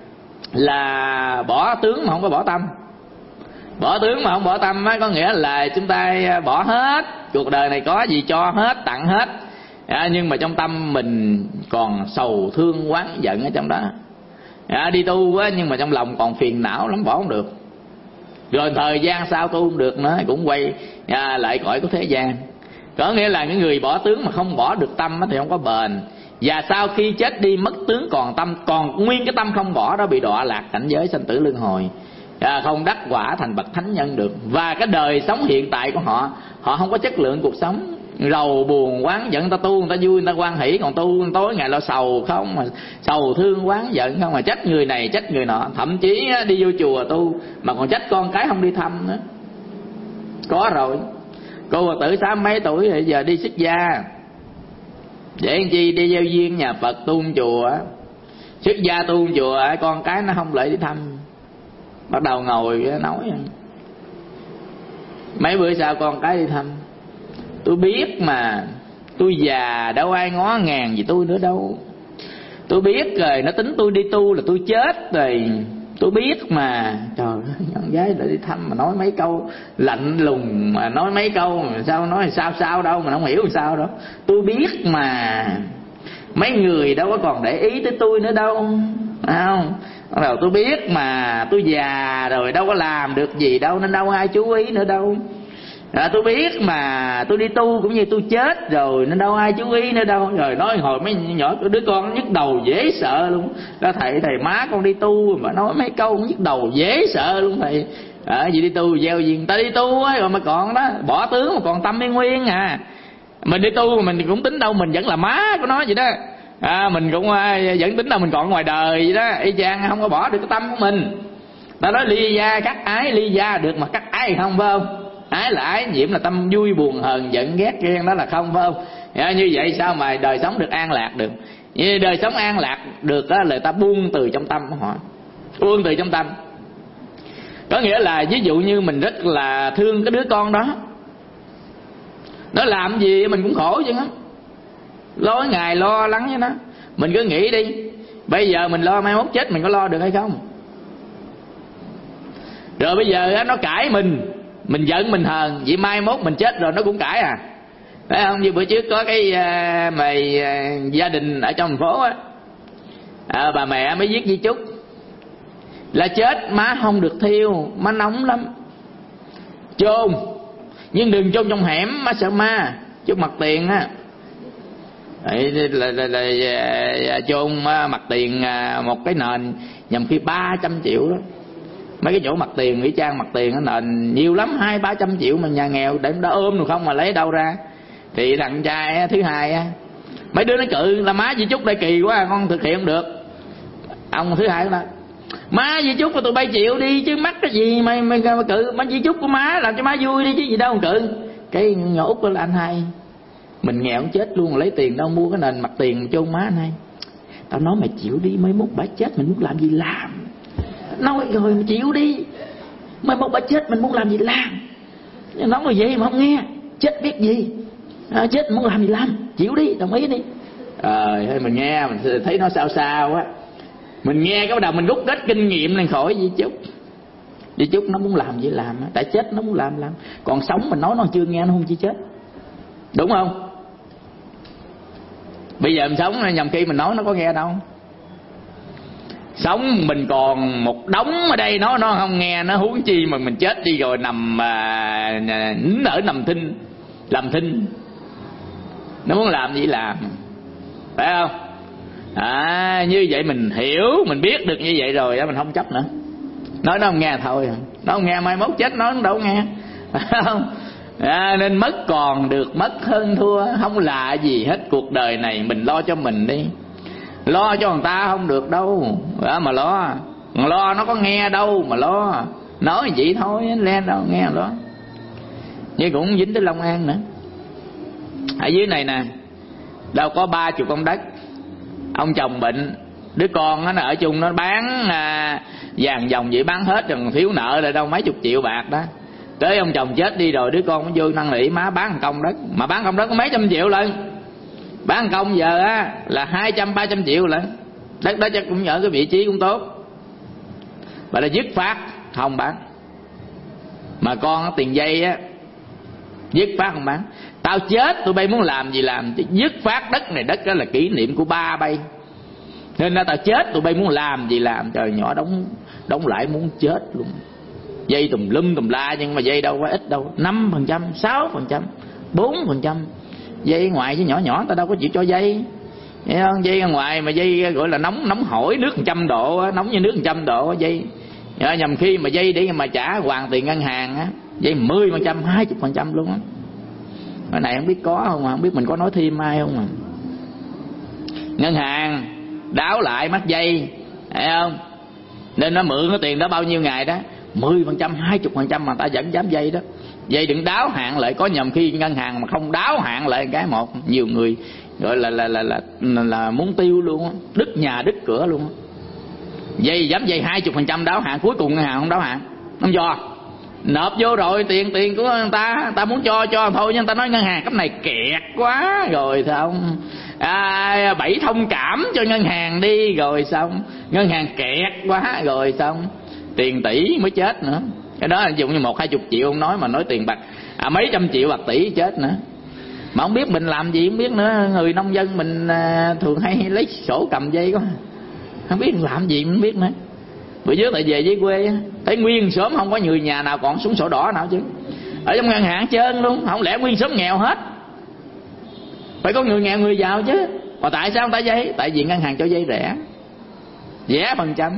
là bỏ tướng mà không có bỏ tâm. Bỏ tướng mà không bỏ tâm á, có nghĩa là chúng ta bỏ hết, cuộc đời này có gì cho hết, tặng hết, à, nhưng mà trong tâm mình còn sầu thương oán giận ở trong đó. À, đi tu á, nhưng mà trong lòng còn phiền não lắm, bỏ không được. Rồi thời gian sau tu không được nữa, cũng quay à, lại cõi của thế gian. Có nghĩa là những người bỏ tướng mà không bỏ được tâm á, thì không có bền. Và sau khi chết đi mất tướng còn tâm, còn nguyên cái tâm không bỏ đó bị đọa lạc cảnh giới sanh tử luân hồi, à, không đắc quả thành bậc thánh nhân được. Và cái đời sống hiện tại của họ, họ không có chất lượng cuộc sống, rầu buồn oán giận. Ta tu người ta vui, người ta hoan hỷ, còn tu tối ngày lo sầu không, mà sầu thương oán giận không, mà trách người này trách người nọ. Thậm chí đi vô chùa tu mà còn trách con cái không đi thăm nữa, có rồi. Cô Phật tử sáu mấy tuổi rồi giờ đi xuất gia để làm chi? Đi gieo duyên nhà Phật tu chùa, xuất gia tu chùa, con cái nó không lại đi thăm, bắt đầu ngồi nói mấy bữa sau con cái đi thăm. Tôi biết mà, tôi già đâu ai ngó ngàng gì tôi nữa đâu. Tôi biết rồi, nó tính tôi đi tu là tôi chết rồi. Tôi biết mà. Trời ơi, con gái đã đi thăm mà nói mấy câu lạnh lùng, mà nói mấy câu mà sao nói sao sao đâu mà không hiểu sao đó. Tôi biết mà, mấy người đâu có còn để ý tới tôi nữa đâu, không? Bắt đầu tôi biết mà, tôi già rồi đâu có làm được gì đâu, nên đâu ai chú ý nữa đâu. À, tôi biết mà, tôi đi tu cũng như tôi chết rồi nên đâu ai chú ý nữa đâu. Rồi nói hồi mấy nhỏ đứa con nó nhức đầu dễ sợ luôn đó. Thầy thầy má con đi tu mà nói mấy câu nhức đầu dễ sợ luôn thầy. À, gì đi tu gieo duyên, ta đi tu ấy rồi mà còn đó bỏ tướng mà còn tâm y nguyên à. Mình đi tu mà mình cũng tính đâu mình vẫn là má của nó vậy đó. À, mình cũng vẫn tính đâu mình còn ngoài đời vậy đó. Y chang không có bỏ được cái tâm của mình. Ta nói ly gia cắt ái, ly gia được mà cắt ái không phải không? Ái là ái, nhiễm là tâm vui buồn hờn giận ghét ghen, đó là không phải không? À, như vậy sao mà đời sống được an lạc được? Như đời sống an lạc được đó là ta buông từ trong tâm của họ, buông từ trong tâm. Có nghĩa là ví dụ như mình rất là thương cái đứa con đó, nó làm gì mình cũng khổ chứ á, lo ngày lo lắng với nó. Mình cứ nghĩ đi, bây giờ mình lo mai mốt chết mình có lo được hay không? Rồi bây giờ nó cãi mình, mình giận mình hờn, vậy mai mốt mình chết rồi nó cũng cãi à. Phải không? Như bữa trước có cái uh, mày uh, gia đình ở trong thành phố á, à, bà mẹ mới viết di chúc là chết má không được thiêu, má nóng lắm, chôn nhưng đừng chôn trong hẻm, má sợ ma, chút mặt tiền á. Đấy, là, là, là, là chôn mặt tiền một cái nền nhầm khi ba trăm triệu đó. Mấy cái chỗ mặt tiền, nghĩa trang mặt tiền nó nền nhiều lắm, hai ba trăm triệu mà nhà nghèo để đã ôm được không mà lấy đâu ra. Thì thằng trai thứ hai á, mấy đứa nó cự là má di chúc đây kỳ quá con thực hiện không được. Ông thứ hai đó, má di chúc mà tụi bay chịu đi chứ mắc cái gì mày mày, mày cự. Má di chúc của má làm cho má vui đi chứ gì đâu mà cự. Cái nhỏ út là anh hai, Mình nghèo chết luôn, lấy tiền đâu mua cái nền mặt tiền cho má này. Tao nói mày chịu đi, mai mốt bà chết mình muốn làm gì làm. Nói rồi mày chịu đi, mai mốt bà chết mình muốn làm gì làm. Nói như vậy mà không nghe, chết biết gì à, chết muốn làm gì làm, chịu đi, đồng ý đi. Ờ à, mình nghe mình thấy nó sao sao á, mình nghe cái đầu mình rút kết kinh nghiệm này khỏi gì chút. Đi chút nó muốn làm gì làm, tại chết nó muốn làm làm. Còn sống mình nói nó chưa nghe nó không chi chết, đúng không? Bây giờ mình sống nhầm khi mình nói nó có nghe đâu. Sống mình còn một đống ở đây nó nó không nghe, nó huống chi mà mình chết đi rồi nằm à, nín ở nằm thinh làm thinh, nó muốn làm gì làm, phải không? À, như vậy mình hiểu, mình biết được như vậy rồi đó, mình không chấp nữa. Nói nó không nghe thôi, nó không nghe mai mốt chết nó đâu nghe, phải không? À, nên mất còn được mất hơn thua không là gì hết. Cuộc đời này mình lo cho mình đi, lo cho người ta không được đâu à, mà lo lo nó có nghe đâu mà lo, nói vậy thôi lên đâu nghe đó. Nhưng cũng dính tới Long An nữa. Ở dưới này nè, đâu có ba chục công đất, ông chồng bệnh, đứa con nó ở chung nó bán à, vàng dòng vậy bán hết rồi, thiếu nợ là đâu mấy chục triệu bạc đó. Tới ông chồng chết đi rồi, đứa con nó vô năn nỉ má bán công đất, mà bán công đất có mấy trăm triệu lần. Bán công giờ á là hai trăm ba trăm triệu lần. Đất đó chắc cũng ở cái vị trí cũng tốt, và là dứt phát không bán. Mà con tiền dây á dứt phát không bán. Tao chết tụi bay muốn làm gì làm, chứ dứt phát đất này đất đó là kỷ niệm của ba bay, nên là tao chết tụi bay muốn làm gì làm. Trời, nhỏ đóng đóng lại muốn chết luôn. Dây tùm lum tùm la, nhưng mà dây đâu có ít đâu, năm phần trăm, sáu phần trăm, bốn phần trăm. Dây ngoài với nhỏ nhỏ ta đâu có chịu cho dây, thấy không? Dây ở ngoài mà dây gọi là nóng nóng hổi, nước một trăm độ, nóng như nước một trăm độ dây. Nhầm khi mà dây để mà trả hoàn tiền ngân hàng á, dây mười phần trăm, hai mươi phần trăm luôn á. Cái này không biết có không, không biết mình có nói thêm ai không à. Ngân hàng đáo lại mất dây, thấy không? Nên nó mượn cái tiền đó bao nhiêu ngày đó, mười phần trăm, hai mươi phần trăm mà ta vẫn dám dây đó. Dây đừng đáo hạn lại, có nhầm khi ngân hàng mà không đáo hạn lại cái một, nhiều người gọi là là là là, là, là muốn tiêu luôn á, đứt nhà đứt cửa luôn á. Dây dám dây hai mươi phần trăm đáo hạn, cuối cùng ngân hàng không đáo hạn, không cho. Nộp vô rồi tiền tiền của người ta, người ta muốn cho cho thôi, nhưng người ta nói ngân hàng cấp này kẹt quá rồi xong à, bảy thông cảm cho ngân hàng đi, rồi xong ngân hàng kẹt quá rồi xong tiền tỷ mới chết nữa. Cái đó là dùng như một hai chục triệu không nói, mà nói tiền bạc à, mấy trăm triệu bạc tỷ chết nữa. Mà không biết mình làm gì không biết nữa. Người nông dân mình à, thường hay lấy sổ cầm dây quá, không biết làm gì không biết nữa. Bữa trước tại về dưới quê thấy nguyên xóm không có người nhà nào còn súng sổ đỏ nào chứ, ở trong ngân hàng trơn luôn. Không lẽ nguyên xóm nghèo hết, phải có người nghèo người giàu chứ. Mà tại sao người ta dây? Tại vì ngân hàng cho dây rẻ, rẻ phần trăm.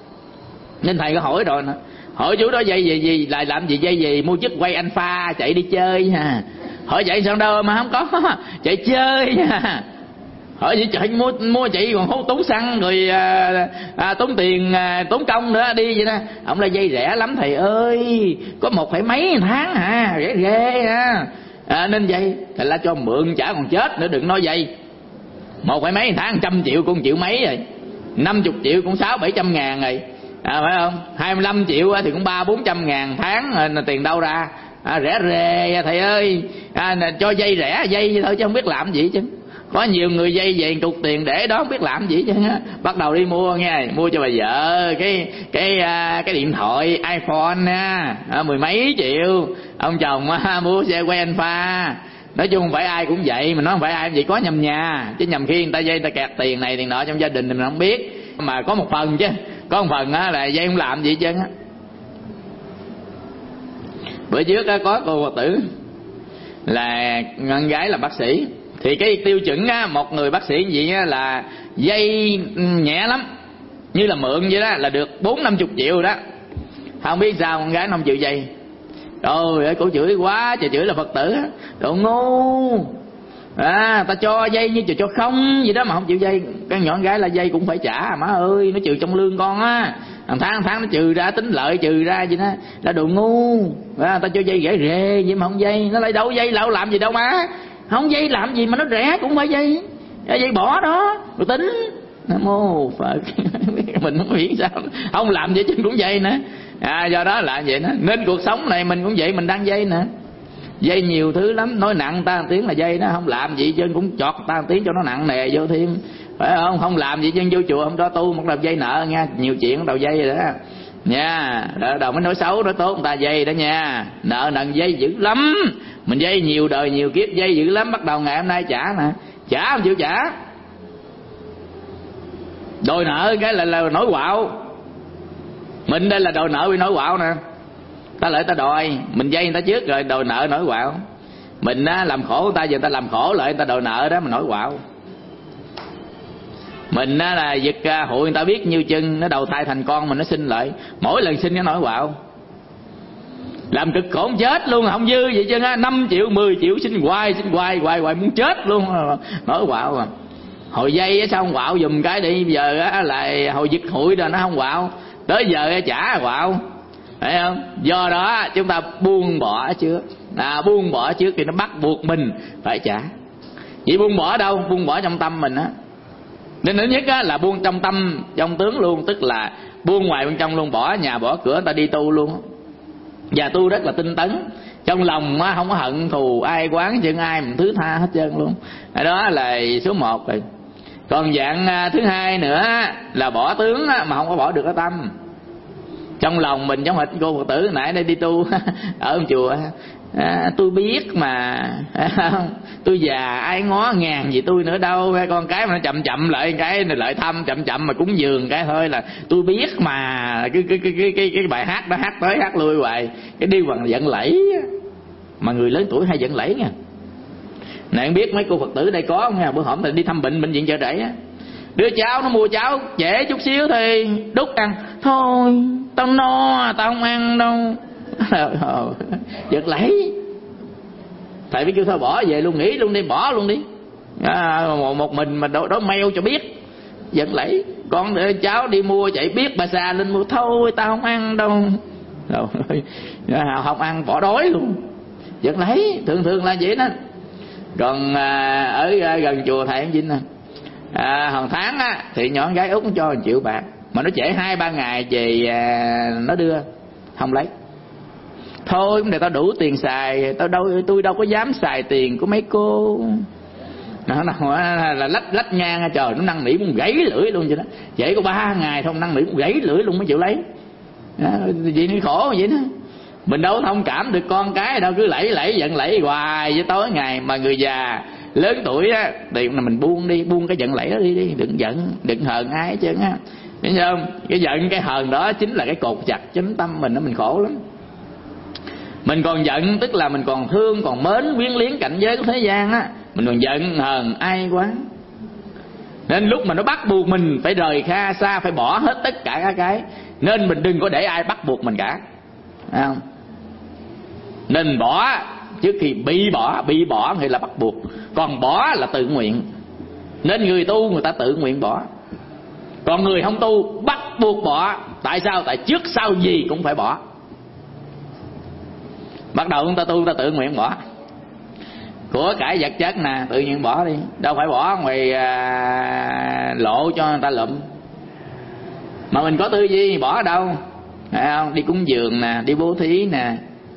Nên thầy có hỏi rồi nè, hỏi chú đó dây gì gì lại làm gì, dây gì mua chiếc quay Alpha chạy đi chơi ha. Hỏi chạy sao đâu mà không có, chạy chơi ha. Hỏi vậy chạy mua mua chạy còn hốt tốn xăng rồi à, à, tốn tiền à, tốn công nữa đi vậy đó. Ông là dây rẻ lắm thầy ơi, có một phẩy mấy tháng hả, rẻ ghê ha. À, nên dây thầy la cho mượn trả còn chết nữa, đừng nói dây. Một phẩy mấy tháng trăm triệu cũng triệu mấy rồi, năm chục triệu cũng sáu bảy trăm ngàn rồi à, phải không? Hai mươi lăm triệu thì cũng ba bốn trăm ngàn tháng, tiền đâu ra à, rẻ rề thầy ơi. À, cho dây rẻ dây thôi chứ không biết làm gì chứ. Có nhiều người dây về cục tiền để đó không biết làm gì chứ. Bắt đầu đi mua nghe, mua cho bà vợ cái cái cái điện thoại iPhone nha, à, mười mấy triệu. Ông chồng à, mua xe quay Alpha. Nói chung không phải ai cũng vậy, mà nói không phải ai cũng vậy, có nhầm nhà chứ. Nhầm khi người ta dây người ta kẹt tiền này tiền nọ trong gia đình thì mình không biết, mà có một phần chứ, có một phần á là dây không làm gì chứ á. Bữa trước á, có cô Phật tử là con gái là bác sĩ, thì cái tiêu chuẩn á, một người bác sĩ gì á là dây nhẹ lắm, như là mượn vậy đó là được bốn năm chục triệu rồi đó. Không biết sao con gái nó không chịu dây. Trời ơi, cổ chửi quá trời, chửi là Phật tử á, đồ ngu à, ta cho dây như cho cho không gì đó mà không chịu dây. Cái nhỏ con gái là dây cũng phải trả má ơi, nó trừ trong lương con á, hàng tháng hàng tháng nó trừ ra, tính lợi trừ ra gì đó, là đồ ngu à, ta cho dây rẻ rề vậy mà không dây. Nó lấy đâu dây lão làm gì đâu má Không dây làm gì mà nó rẻ cũng phải dây. Dây bỏ đó rồi tính. Nam mô Phật. Mình không biết sao, không làm vậy chứ cũng dây nữa. À, do đó là vậy đó. Nên cuộc sống này mình cũng vậy, mình đang dây nữa. Dây nhiều thứ lắm, nói nặng ta một tiếng là dây đó. Không làm gì chứ cũng chọt ta một tiếng cho nó nặng nề vô thêm, phải không? Không làm gì chứ vô chùa không cho tu một đầu dây nợ nha. Nhiều chuyện đầu dây rồi đó nha. Đầu, đầu mới nói xấu nói tốt người ta dây đó nha. Nợ nần dây dữ lắm. Mình dây nhiều đời nhiều kiếp dây dữ lắm. Bắt đầu ngày hôm nay trả nè, trả không chịu trả. Đòi nợ cái là, là nổi quạo. Mình đây là đòi nợ bị nổi quạo nè. Ta lại ta đòi, mình dây người ta trước rồi đòi nợ nổi quạo. Mình á, làm khổ người ta, giờ người ta làm khổ lại người ta đòi nợ đó mà nổi quạo. Mình á, là giật hụi người ta biết nhiêu chân, nó đầu thai thành con mình nó sinh lại. Mỗi lần sinh nó nổi quạo. Làm cực khổ chết luôn, không dư vậy chứ á, năm triệu, mười triệu sinh hoài, sinh hoài, hoài, hoài muốn chết luôn, nổi quạo à. Hồi dây á, sao không quạo dùm cái đi, giờ á, lại hồi giật hụi rồi nó không quạo, tới giờ á, trả quạo. Thấy không? Do đó chúng ta buông bỏ trước. À, buông bỏ trước thì nó bắt buộc mình phải trả. Vậy buông bỏ đâu? Buông bỏ trong tâm mình á. Nên thứ nhất á, là buông trong tâm, trong tướng luôn. Tức là buông ngoài bên trong luôn. Bỏ nhà bỏ cửa người ta đi tu luôn. Và tu rất là tinh tấn. Trong lòng á, không có hận thù ai quán chuyện ai mình thứ tha hết trơn luôn. Đó là số một rồi. Còn dạng thứ hai nữa là bỏ tướng á, mà không có bỏ được cái tâm. Trong lòng mình giống hệt cô Phật tử nãy đây đi tu ở chùa. À, tôi biết mà tôi già ai ngó ngàn gì tôi nữa đâu. Con cái mà nó chậm chậm lại cái lại thăm chậm chậm mà cúng dường cái thôi là tôi biết mà. Cái cái cái cái, cái bài hát đó hát tới hát lui hoài. Cái đi bằng giận lẫy. Mà người lớn tuổi hay giận lẫy nha. Này em biết mấy cô Phật tử đây có không nha. Bữa hổm thì đi thăm bệnh bệnh viện Chợ Rẫy á, đứa cháu nó mua cháo trễ chút xíu thì đút ăn. Thôi tao no, tao không ăn đâu. Giật lấy. Thầy mới kêu thôi bỏ về luôn, nghỉ luôn đi, bỏ luôn đi. À, một, một mình mà đó, đó mail cho biết. Giật lấy. Con để cháu đi mua chạy biết bà xa lên mua. Thôi tao không ăn đâu. Rồi, không ăn bỏ đói luôn. Giật lấy. Thường thường là vậy đó. Còn à, ở à, gần chùa thầy Vinh nè, à, hàng tháng á, thì nhỏ gái Út cho một triệu bạc. Mà nó trễ hai ba ngày về à, nó đưa không lấy. Thôi để tao đủ tiền xài, tao đâu tôi đâu có dám xài tiền của mấy cô. Nó, nó là lách lách ngang, trời nó năn nỉ muốn gãy lưỡi luôn vậy đó. Trễ có ba ngày thôi năn nỉ muốn gãy lưỡi luôn mới chịu lấy. À, vậy nó khổ vậy đó. Mình đâu thông cảm được con cái đâu, cứ lẫy lẫy giận lẫy hoài với tối ngày. Mà người già lớn tuổi á thì mình buông đi, buông cái giận lẫy đó đi đi, đừng giận, đừng hờn ai hết trơn á. Biết không? Cái giận cái hờn đó chính là cái cột chặt chính tâm mình đó, mình khổ lắm. Mình còn giận tức là mình còn thương, còn mến quyến liếng cảnh giới của thế gian á, mình còn giận hờn ai quá. Nên lúc mà nó bắt buộc mình phải rời kha xa, phải bỏ hết tất cả các cái, nên mình đừng có để ai bắt buộc mình cả. Thấy không? Nên bỏ trước khi bị bỏ. Bị bỏ thì là bắt buộc, còn bỏ là tự nguyện. Nên người tu người ta tự nguyện bỏ. Còn người không tu bắt buộc bỏ. Tại sao? Tại trước sau gì cũng phải bỏ. Bắt đầu người ta tu người ta tự nguyện bỏ. Của cải vật chất nè, tự nhiên bỏ đi. Đâu phải bỏ ngoài à, lộ cho người ta lụm. Mà mình có tư duy bỏ ở đâu? Phải không? Đi cúng dường nè, đi bố thí nè,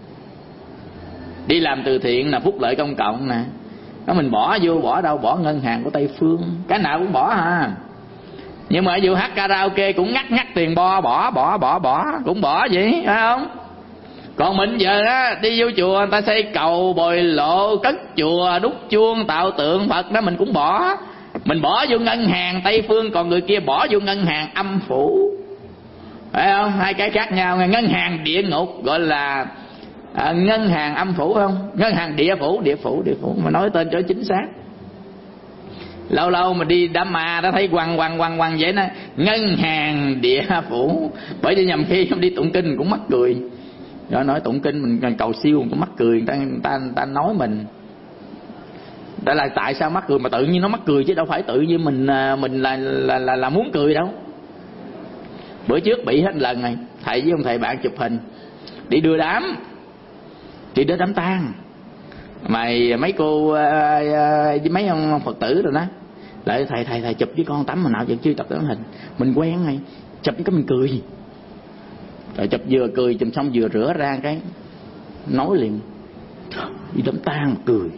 đi làm từ thiện là phúc lợi công cộng nè. Đó mình bỏ vô, bỏ đâu? Bỏ ngân hàng của Tây Phương. Cái nào cũng bỏ ha. Nhưng mà vô hát karaoke cũng ngắt ngắt tiền bo, bỏ bỏ bỏ bỏ cũng bỏ vậy, phải không? Còn mình giờ á, đi vô chùa người ta xây cầu, bồi lộ, cất chùa, đúc chuông, tạo tượng Phật đó mình cũng bỏ. Mình bỏ vô ngân hàng Tây Phương, còn người kia bỏ vô ngân hàng âm phủ. Phải không? Hai cái khác nhau. Ngân hàng địa ngục gọi là à, ngân hàng âm phủ, không? Ngân hàng địa phủ, địa phủ, địa phủ. Mà nói tên cho chính xác. Lâu lâu mà đi đám ma đã thấy quăng quăng quăng quăng vậy đó. Ngân hàng địa phủ. Bởi vì nhầm khi đi tụng kinh cũng mắc cười. Rồi nói tụng kinh mình cầu siêu cũng mắc cười. Người ta, người ta, người ta nói mình. Đó là tại sao mắc cười? Mà tự nhiên nó mắc cười chứ đâu phải tự nhiên mình mình là là là, là muốn cười đâu. Bữa trước bị hết lần này, thầy với ông thầy bạn chụp hình đi đưa đám, đi đưa đám tang. Mày mấy cô với mấy ông Phật tử rồi đó, lại thầy thầy thầy chụp với con tấm mà nào vẫn chưa tập tấm hình. Mình quen này, chụp cái mình cười. Rồi chụp vừa cười chụp xong vừa rửa ra cái nói liền, đi đám tang mà cười.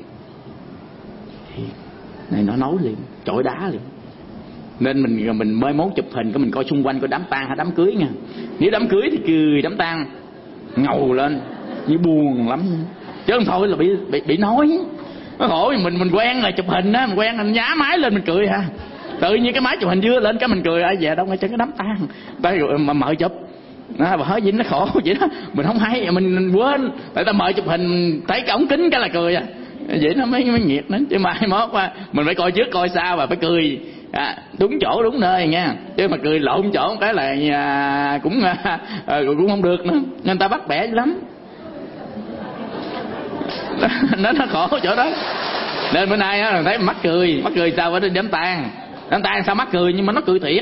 Này nó nói liền, chọi đá liền. Nên mình mình mới mốt chụp hình cái mình coi xung quanh coi đám tang hay đám cưới nha. Nếu đám cưới thì cười, đám tang ngầu lên, như buồn lắm. Chứ không thôi là bị bị bị nói. Nó khổ mình mình quen là chụp hình á, mình quen mình nhá máy lên mình cười ha. Tự nhiên cái máy chụp hình dưa lên cái mình cười, ai về đâu ngay trên cái đám tang. Tay mà mời chụp. Nó bà hỏi gì nó khổ vậy đó, mình không hay, mình, mình quên. Tại ta mời chụp hình thấy cái ống kính cái là cười à. Vậy nó mới mới nghiệt nữa. Chứ mai mốt mình phải coi trước coi sau và phải cười à, đúng chỗ đúng nơi nha. Chứ mà cười lộn chỗ cái là à, cũng à, cũng không được nữa. Nên ta bắt bẻ lắm. Nó nó khổ chỗ đó. Nên bữa nay á thấy mắc cười, mắc cười sao ở trên đám tang. Đám tang sao mắc cười nhưng mà nó cười thiệt.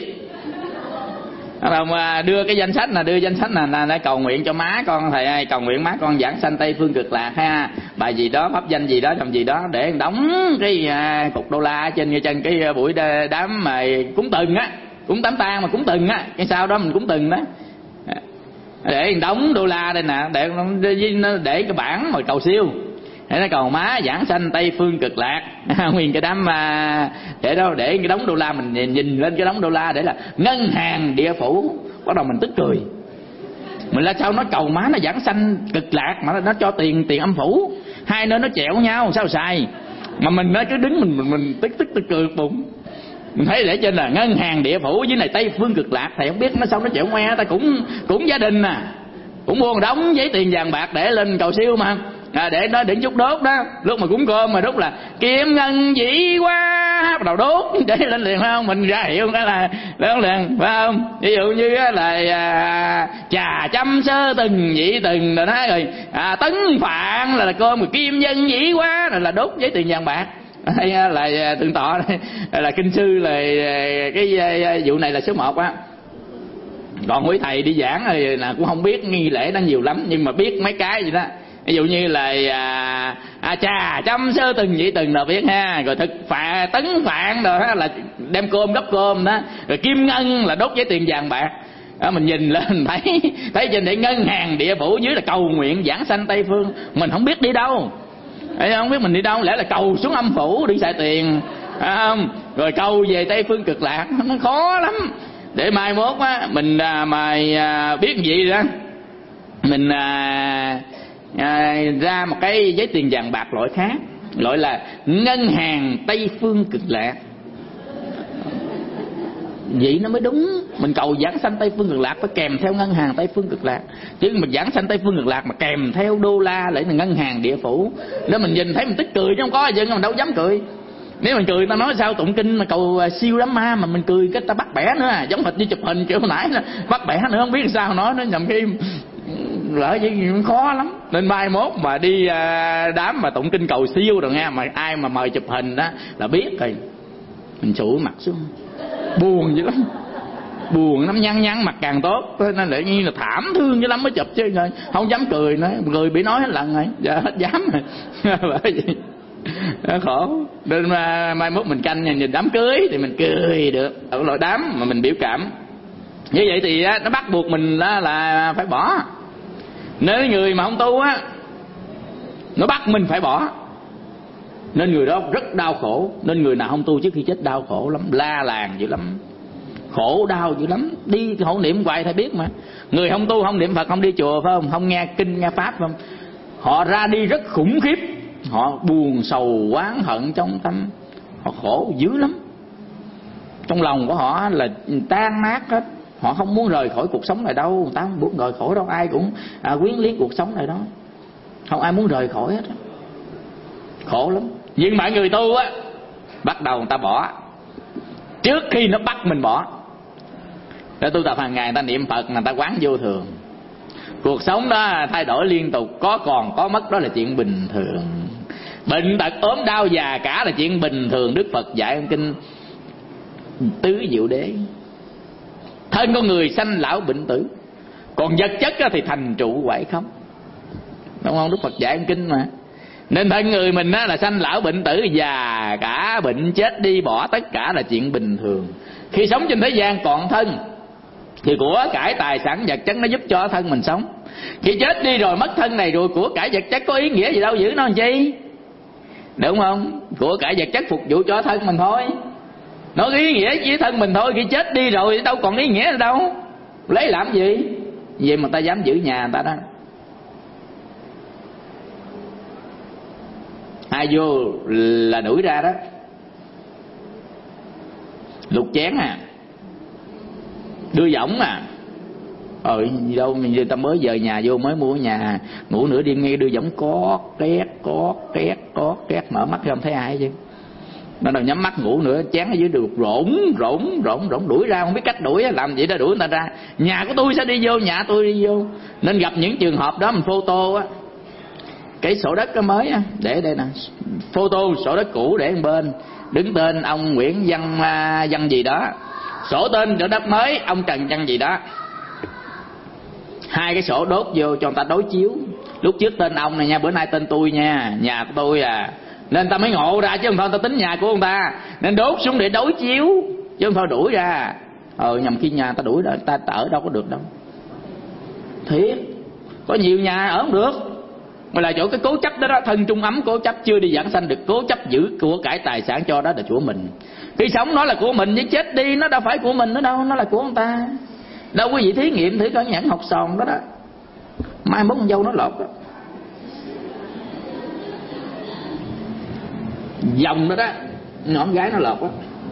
Mà đưa cái danh sách là đưa danh sách là để cầu nguyện cho má con, thầy ơi cầu nguyện má con giảng sanh Tây Phương Cực Lạc ha, bài gì đó pháp danh gì đó làm gì đó để đóng cái à, cục đô la trên trên cái buổi đám mà cúng từng á, cúng đám tang mà cúng từng á, cái sau đó mình cúng từng đó để đóng đô la đây nè, để để cái bảng mà cầu siêu để nó cầu má giảng sanh Tây Phương Cực Lạc. Nguyên cái đám mà để đâu để cái đống đô la mình nhìn, nhìn lên cái đống đô la để là ngân hàng địa phủ, bắt đầu mình tức cười. Mình là sao nó cầu má nó giảng sanh Cực Lạc mà nó cho tiền tiền âm phủ, hai nơi nó chẹo nhau sao xài, mà mình nó cứ đứng mình mình, mình tức tức tức cười bụng. Mình thấy để trên là ngân hàng địa phủ với này Tây Phương Cực Lạc, thầy không biết nó sao nó chẹo ngoe. Ta cũng cũng gia đình à, cũng mua một đống giấy tiền vàng bạc để lên cầu siêu mà. À, để nó đựng chút đốt đó, lúc mà cúng cơm mà đốt là kiếm ngân dĩ quá, bắt đầu đốt để lên liền phải không? Mình ra hiệu cái là lên liền phải không? Ví dụ như là à, trà chăm sơ từng dĩ từng rồi đó, rồi à, tấn phạn là, là cơm rồi kim dân dĩ quá rồi là đốt giấy tiền vàng bạc. Hay là tượng tọa là kinh sư là cái vụ này là số một á. Còn quý thầy đi giảng thì là cũng không biết nghi lễ nó nhiều lắm, nhưng mà biết mấy cái gì đó. Ví dụ như là à, à, trà chăm sơ từng vậy từng là biết ha, rồi thực phạ tấn phạn rồi đó là đem cơm đắp cơm đó, rồi kim ngân là đốt giấy tiền vàng bạc đó. Mình nhìn lên thấy thấy trên để ngân hàng địa phủ, dưới là cầu nguyện giảng sanh Tây Phương. Mình không biết đi đâu, không biết mình đi đâu, lẽ là cầu xuống âm phủ đi xài tiền không, rồi cầu về Tây Phương Cực Lạc, nó khó lắm. Để mai mốt á mình à, mà à, biết gì đó mình à, À, ra một cái giấy tiền vàng bạc loại khác, gọi là ngân hàng Tây Phương Cực Lạc. Vậy nó mới đúng. Mình cầu giảng sanh Tây Phương Cực Lạc phải kèm theo ngân hàng Tây Phương Cực Lạc, chứ mình giảng sanh Tây Phương Cực Lạc mà kèm theo đô la lại là ngân hàng địa phủ, để mình nhìn thấy mình tức cười chứ không có gì, mình đâu dám cười. Nếu mình cười ta nói sao tụng kinh mà cầu siêu đám ma mà mình cười cái ta bắt bẻ nữa à, giống hệt như chụp hình kiểu hồi nãy đó, bắt bẻ nữa không biết sao nói nó nhầm kim lỡ vậy khó lắm. Nên mai mốt mà đi đám mà tụng kinh cầu siêu rồi nghe, mà ai mà mời chụp hình đó là biết rồi, mình sụi mặt xuống buồn dữ lắm, buồn lắm, nhăn nhăn mặt càng tốt. Nên tự nhiên là thảm thương dữ lắm mới chụp chứ không dám cười nữa, cười bị nói hết lần rồi, giờ hết dám rồi. Bởi vậy nó khổ. Nên mà mai mốt mình canh nhìn đám cưới thì mình cười được, ở loại đám mà mình biểu cảm như vậy thì á, nó bắt buộc mình là, là phải bỏ. Nếu người mà không tu á, nó bắt mình phải bỏ, nên người đó rất đau khổ. Nên người nào không tu trước khi chết đau khổ lắm, la làng dữ lắm, khổ đau dữ lắm. Đi hộ niệm hoài thầy biết mà, người không tu không niệm Phật không đi chùa phải không, không nghe kinh nghe pháp phải không, họ ra đi rất khủng khiếp. Họ buồn sầu oán hận trong tâm, họ khổ dữ lắm. Trong lòng của họ là tan nát hết. Họ không muốn rời khỏi cuộc sống này đâu, người ta không muốn rời khỏi đâu, ai cũng à, quyến luyến cuộc sống này đó, không ai muốn rời khỏi hết, khổ lắm. Nhưng mà người tu á, bắt đầu người ta bỏ trước khi nó bắt mình bỏ. Để tu tập hàng ngày, người ta niệm Phật, người ta quán vô thường. Cuộc sống đó thay đổi liên tục, có còn có mất đó là chuyện bình thường. Bệnh tật ốm đau già cả là chuyện bình thường. Đức Phật dạy trong kinh Tứ Diệu Đế, thân con người sanh lão bệnh tử, còn vật chất thì thành trụ hoại không, đúng không? Đức Phật dạy trong kinh mà. Nên thân người mình á là sanh lão bệnh tử già cả, bệnh chết đi bỏ tất cả là chuyện bình thường. Khi sống trên thế gian còn thân thì của cải tài sản vật chất nó giúp cho thân mình sống. Khi chết đi rồi mất thân này rồi, của cải vật chất có ý nghĩa gì đâu giữ nó làm chi, đúng không? Của cải vật chất phục vụ cho thân mình thôi, nó ý nghĩa với thân mình thôi. Khi chết đi rồi đâu còn ý nghĩa đâu, lấy làm gì? Vậy mà ta dám giữ nhà người ta đó. Ai vô là đuổi ra đó, lục chén à, đưa võng à. Ờ gì đâu, mình ta mới về nhà vô, mới mua nhà, ngủ nửa đêm nghe đưa võng có két có két có két, mở mắt không thấy ai chứ. Nó đâu nhắm mắt ngủ nữa, chén ở dưới được rỗng rỗng rỗng rỗng, đuổi ra không biết cách đuổi, làm gì đó đuổi người ta ra. Nhà của tôi sẽ đi vô, nhà tôi đi vô. Nên gặp những trường hợp đó mình photo á, cái sổ đất cái mới á, để đây nè, photo sổ đất cũ để một bên, đứng tên ông Nguyễn Văn Văn gì đó, sổ tên sổ đất mới ông Trần Văn gì đó. Hai cái sổ đốt vô cho người ta đối chiếu. Lúc trước tên ông này nha, bữa nay tên tôi nha, nhà của tôi à. Nên ta mới ngộ ra chứ không thôi ta tính nhà của ông ta. Nên đốt xuống để đối chiếu chứ không thôi đuổi ra. Ờ nhầm khi nhà ta đuổi ra, ta, ta ở đâu có được đâu. Thiệt, có nhiều nhà ở không được. Mà là chỗ cái cố chấp đó đó, thân trung ấm cố chấp chưa đi giảng sanh được, cố chấp giữ của cải tài sản cho đó là của mình. Khi sống nó là của mình, với chết đi nó đâu phải của mình nữa đâu, nó là của ông ta. Đâu quý vị thí nghiệm thử coi nhãn học sòn đó đó, mai mốt con dâu nó lột đó, dòng đó đó, ngọn gái nó lột đó,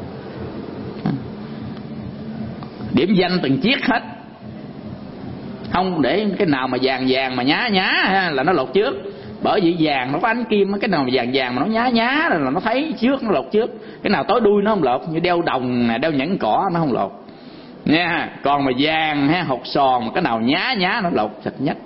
điểm danh từng chiếc hết, không để cái nào mà vàng vàng mà nhá nhá là nó lột trước. Bởi vì vàng nó có ánh kim, cái nào mà vàng vàng mà nó nhá nhá là nó thấy trước nó lột trước. Cái nào tối đuôi nó không lột, như đeo đồng đeo nhẫn cỏ nó không lột nha. Còn mà vàng ha, hột sòn, cái nào nhá nhá nó lột sạch nhất.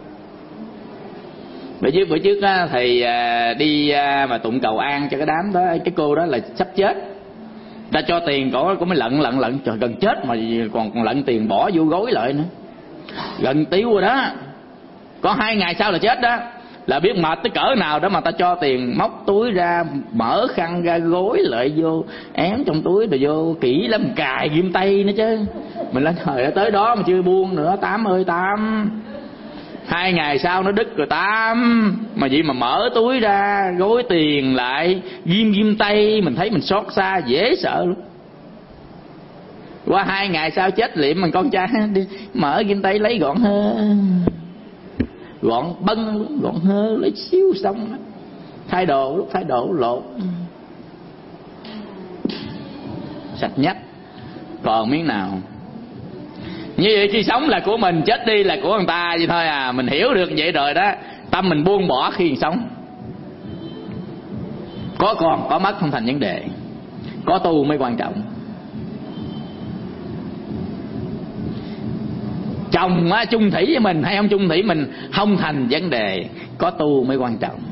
Bữa trước bữa trước á, thầy đi mà tụng cầu an cho cái đám đó, cái cô đó là sắp chết, ta cho tiền cổ cũng mới lận lận lận, trời gần chết mà còn còn lận tiền bỏ vô gối lại nữa, gần tiêu rồi đó. Có hai ngày sau là chết đó, là biết mệt tới cỡ nào đó mà ta cho tiền, móc túi ra, mở khăn ra gối lại vô, ém trong túi rồi vô kỹ lắm, cài ghim tay nữa chứ. Mình lên thời đã tới đó mà chưa buông nữa. Tám ơi tám, hai ngày sau nó đứt rồi Tám. Mà vậy mà mở túi ra, gối tiền lại, ghim ghim tay, mình thấy mình xót xa dễ sợ luôn. Qua hai ngày sau chết liệm, mình con trai đi mở ghim tay lấy gọn hơn, gọn bân gọn hơ, lấy xíu xong đó. Thay đồ, lúc thay đồ lột sạch nhất, còn miếng nào. Như vậy khi sống là của mình, chết đi là của người ta vậy thôi à. Mình hiểu được vậy rồi đó, tâm mình buông bỏ khi sống. Có còn có mất không thành vấn đề, có tu mới quan trọng. Chồng á, chung thủy với mình hay không chung thủy mình không thành vấn đề, có tu mới quan trọng.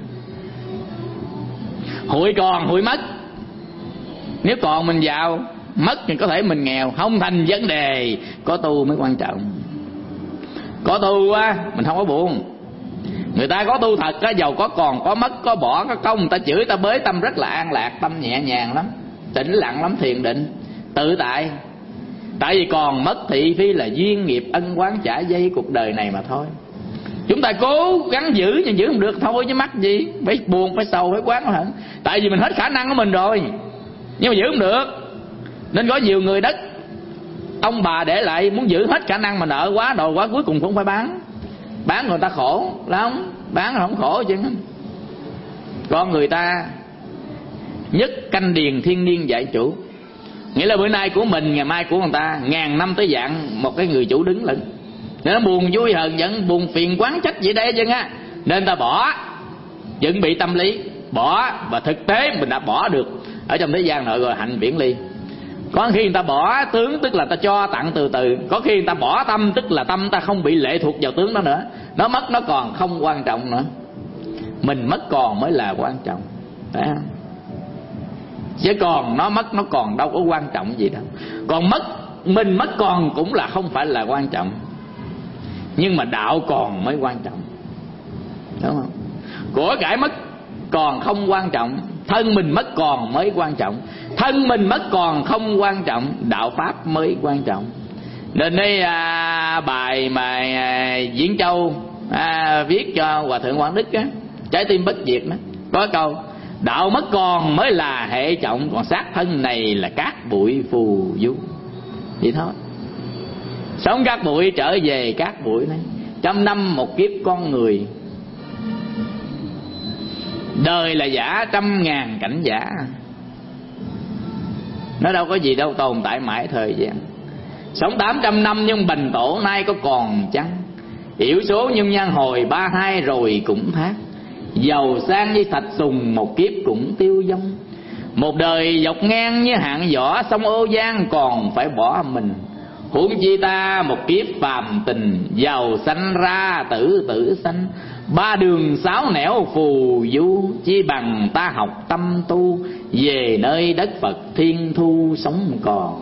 Hụi còn hụi mất, nếu còn mình giàu, mất thì có thể mình nghèo, không thành vấn đề, có tu mới quan trọng. Có tu á mình không có buồn. Người ta có tu thật á, giàu có còn có mất, có bỏ có công, người ta chửi ta bới tâm rất là an lạc, tâm nhẹ nhàng lắm, tĩnh lặng lắm, thiền định tự tại. Tại vì còn mất thị phi là duyên nghiệp ân oán trả dây cuộc đời này mà thôi. Chúng ta cố gắng giữ nhưng giữ không được thôi chứ mắc gì, phải buồn, phải sầu, phải quán hận. Tại vì mình hết khả năng của mình rồi, nhưng mà giữ không được. Nên có nhiều người đất ông bà để lại muốn giữ hết khả năng mà nợ quá đồ quá, cuối cùng cũng phải bán. Bán người ta khổ lắm, bán không khổ chứ. Con người ta nhất canh điền thiên niên dạy chủ, nghĩa là bữa nay của mình, ngày mai của người ta, ngàn năm tới dạng một cái người chủ đứng lận. Nên nó buồn vui hờn giận, buồn phiền quán trách vậy đây chứ á. Nên ta bỏ, chuẩn bị tâm lý, bỏ. Và thực tế mình đã bỏ được ở trong thế gian rồi, rồi hạnh viễn ly. Có khi người ta bỏ tướng tức là ta cho tặng từ từ, có khi người ta bỏ tâm tức là tâm ta không bị lệ thuộc vào tướng đó nữa. Nó mất nó còn không quan trọng nữa, mình mất còn mới là quan trọng. Đấy không? Chứ còn nó mất nó còn đâu có quan trọng gì đâu. Còn mất, mình mất còn cũng là không phải là quan trọng, nhưng mà đạo còn mới quan trọng, đúng không? Của cải mất còn không quan trọng, thân mình mất còn mới quan trọng. Thân mình mất còn không quan trọng, đạo pháp mới quan trọng. Nên đây à, bài mà à, Diễn Châu à, viết cho Hòa Thượng Quảng Đức á, Trái Tim Bất Diệt đó, có câu đạo mất còn mới là hệ trọng, còn xác thân này là cát bụi phù du. Vậy thôi, sống cát bụi trở về cát bụi này. Trăm năm một kiếp con người, đời là giả trăm ngàn cảnh giả. Nó đâu có gì đâu tồn tại mãi thời gian. Sống tám trăm năm nhưng bành tổ nay có còn chăng? Yểu số nhưng nhan hồi ba hai rồi cũng thác. Giàu sang như thạch sùng một kiếp cũng tiêu vong. Một đời dọc ngang như hạng võ, sông Ô Giang còn phải bỏ mình. Huống chi ta một kiếp phàm tình, giàu sanh ra tử tử sanh. Ba đường sáu nẻo phù du, chi bằng ta học tâm tu, về nơi đất Phật thiên thu sống còn.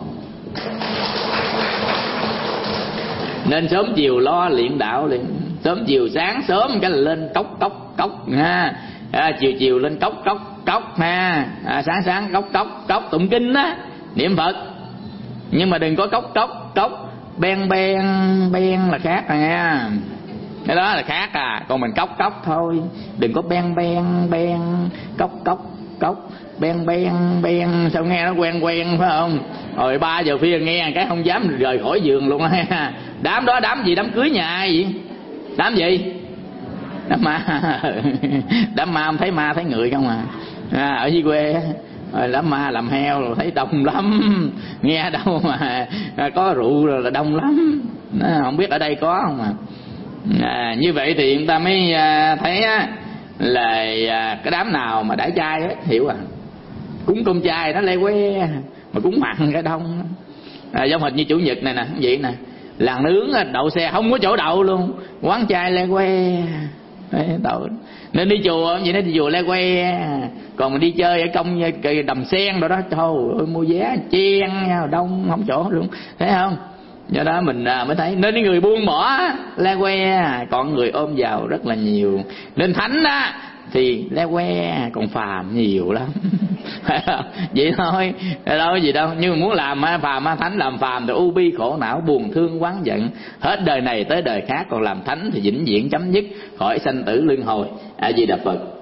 Nên sớm chiều lo luyện đạo luyện. Sớm chiều sáng sớm cái là lên cốc cốc cốc ha. À, chiều chiều lên cốc cốc cốc ha. À, sáng sáng cốc cốc cốc tụng kinh á, niệm Phật. Nhưng mà đừng có cốc cốc cốc ben ben ben là khác à nha. Cái đó là khác à, còn mình cốc cốc thôi. Đừng có ben ben ben cốc cốc cốc ben ben ben, sao nghe nó quen quen phải không? Rồi ba giờ khuya nghe cái không dám rời khỏi giường luôn á. Đám đó đám gì? Đám cưới nhà gì? Đám gì? Đám ma. Đám ma không thấy ma thấy người không à, à ở dưới quê rồi đám ma làm heo rồi thấy đông lắm. Nghe đâu mà có rượu rồi là đông lắm. Không biết ở đây có không à. À, như vậy thì người ta mới thấy á, là cái đám nào mà đãi chay á, hiểu à, cúng cơm chay nó le que, mà cúng mặn cái đông. À, giống hệt như chủ nhật này nè, vậy nè, làng nướng đậu xe không có chỗ đậu luôn, quán chay le que. Đậu. Nên đi chùa vậy, nó đi chùa le que. Còn mình đi chơi ở công Đầm Sen rồi đó, trời ơi mua vé chen đông không chỗ luôn, thấy không? Do đó mình mới thấy nên những người buông bỏ le que, còn người ôm vào rất là nhiều. Nên thánh á thì le que, còn phàm nhiều lắm. Vậy thôi, đâu có gì đâu. Nhưng mà muốn làm phàm thánh, làm phàm thì u bi khổ não buồn thương oán giận, hết đời này tới đời khác. Còn làm thánh thì vĩnh viễn chấm dứt khỏi sanh tử luân hồi. A Di Đà Phật.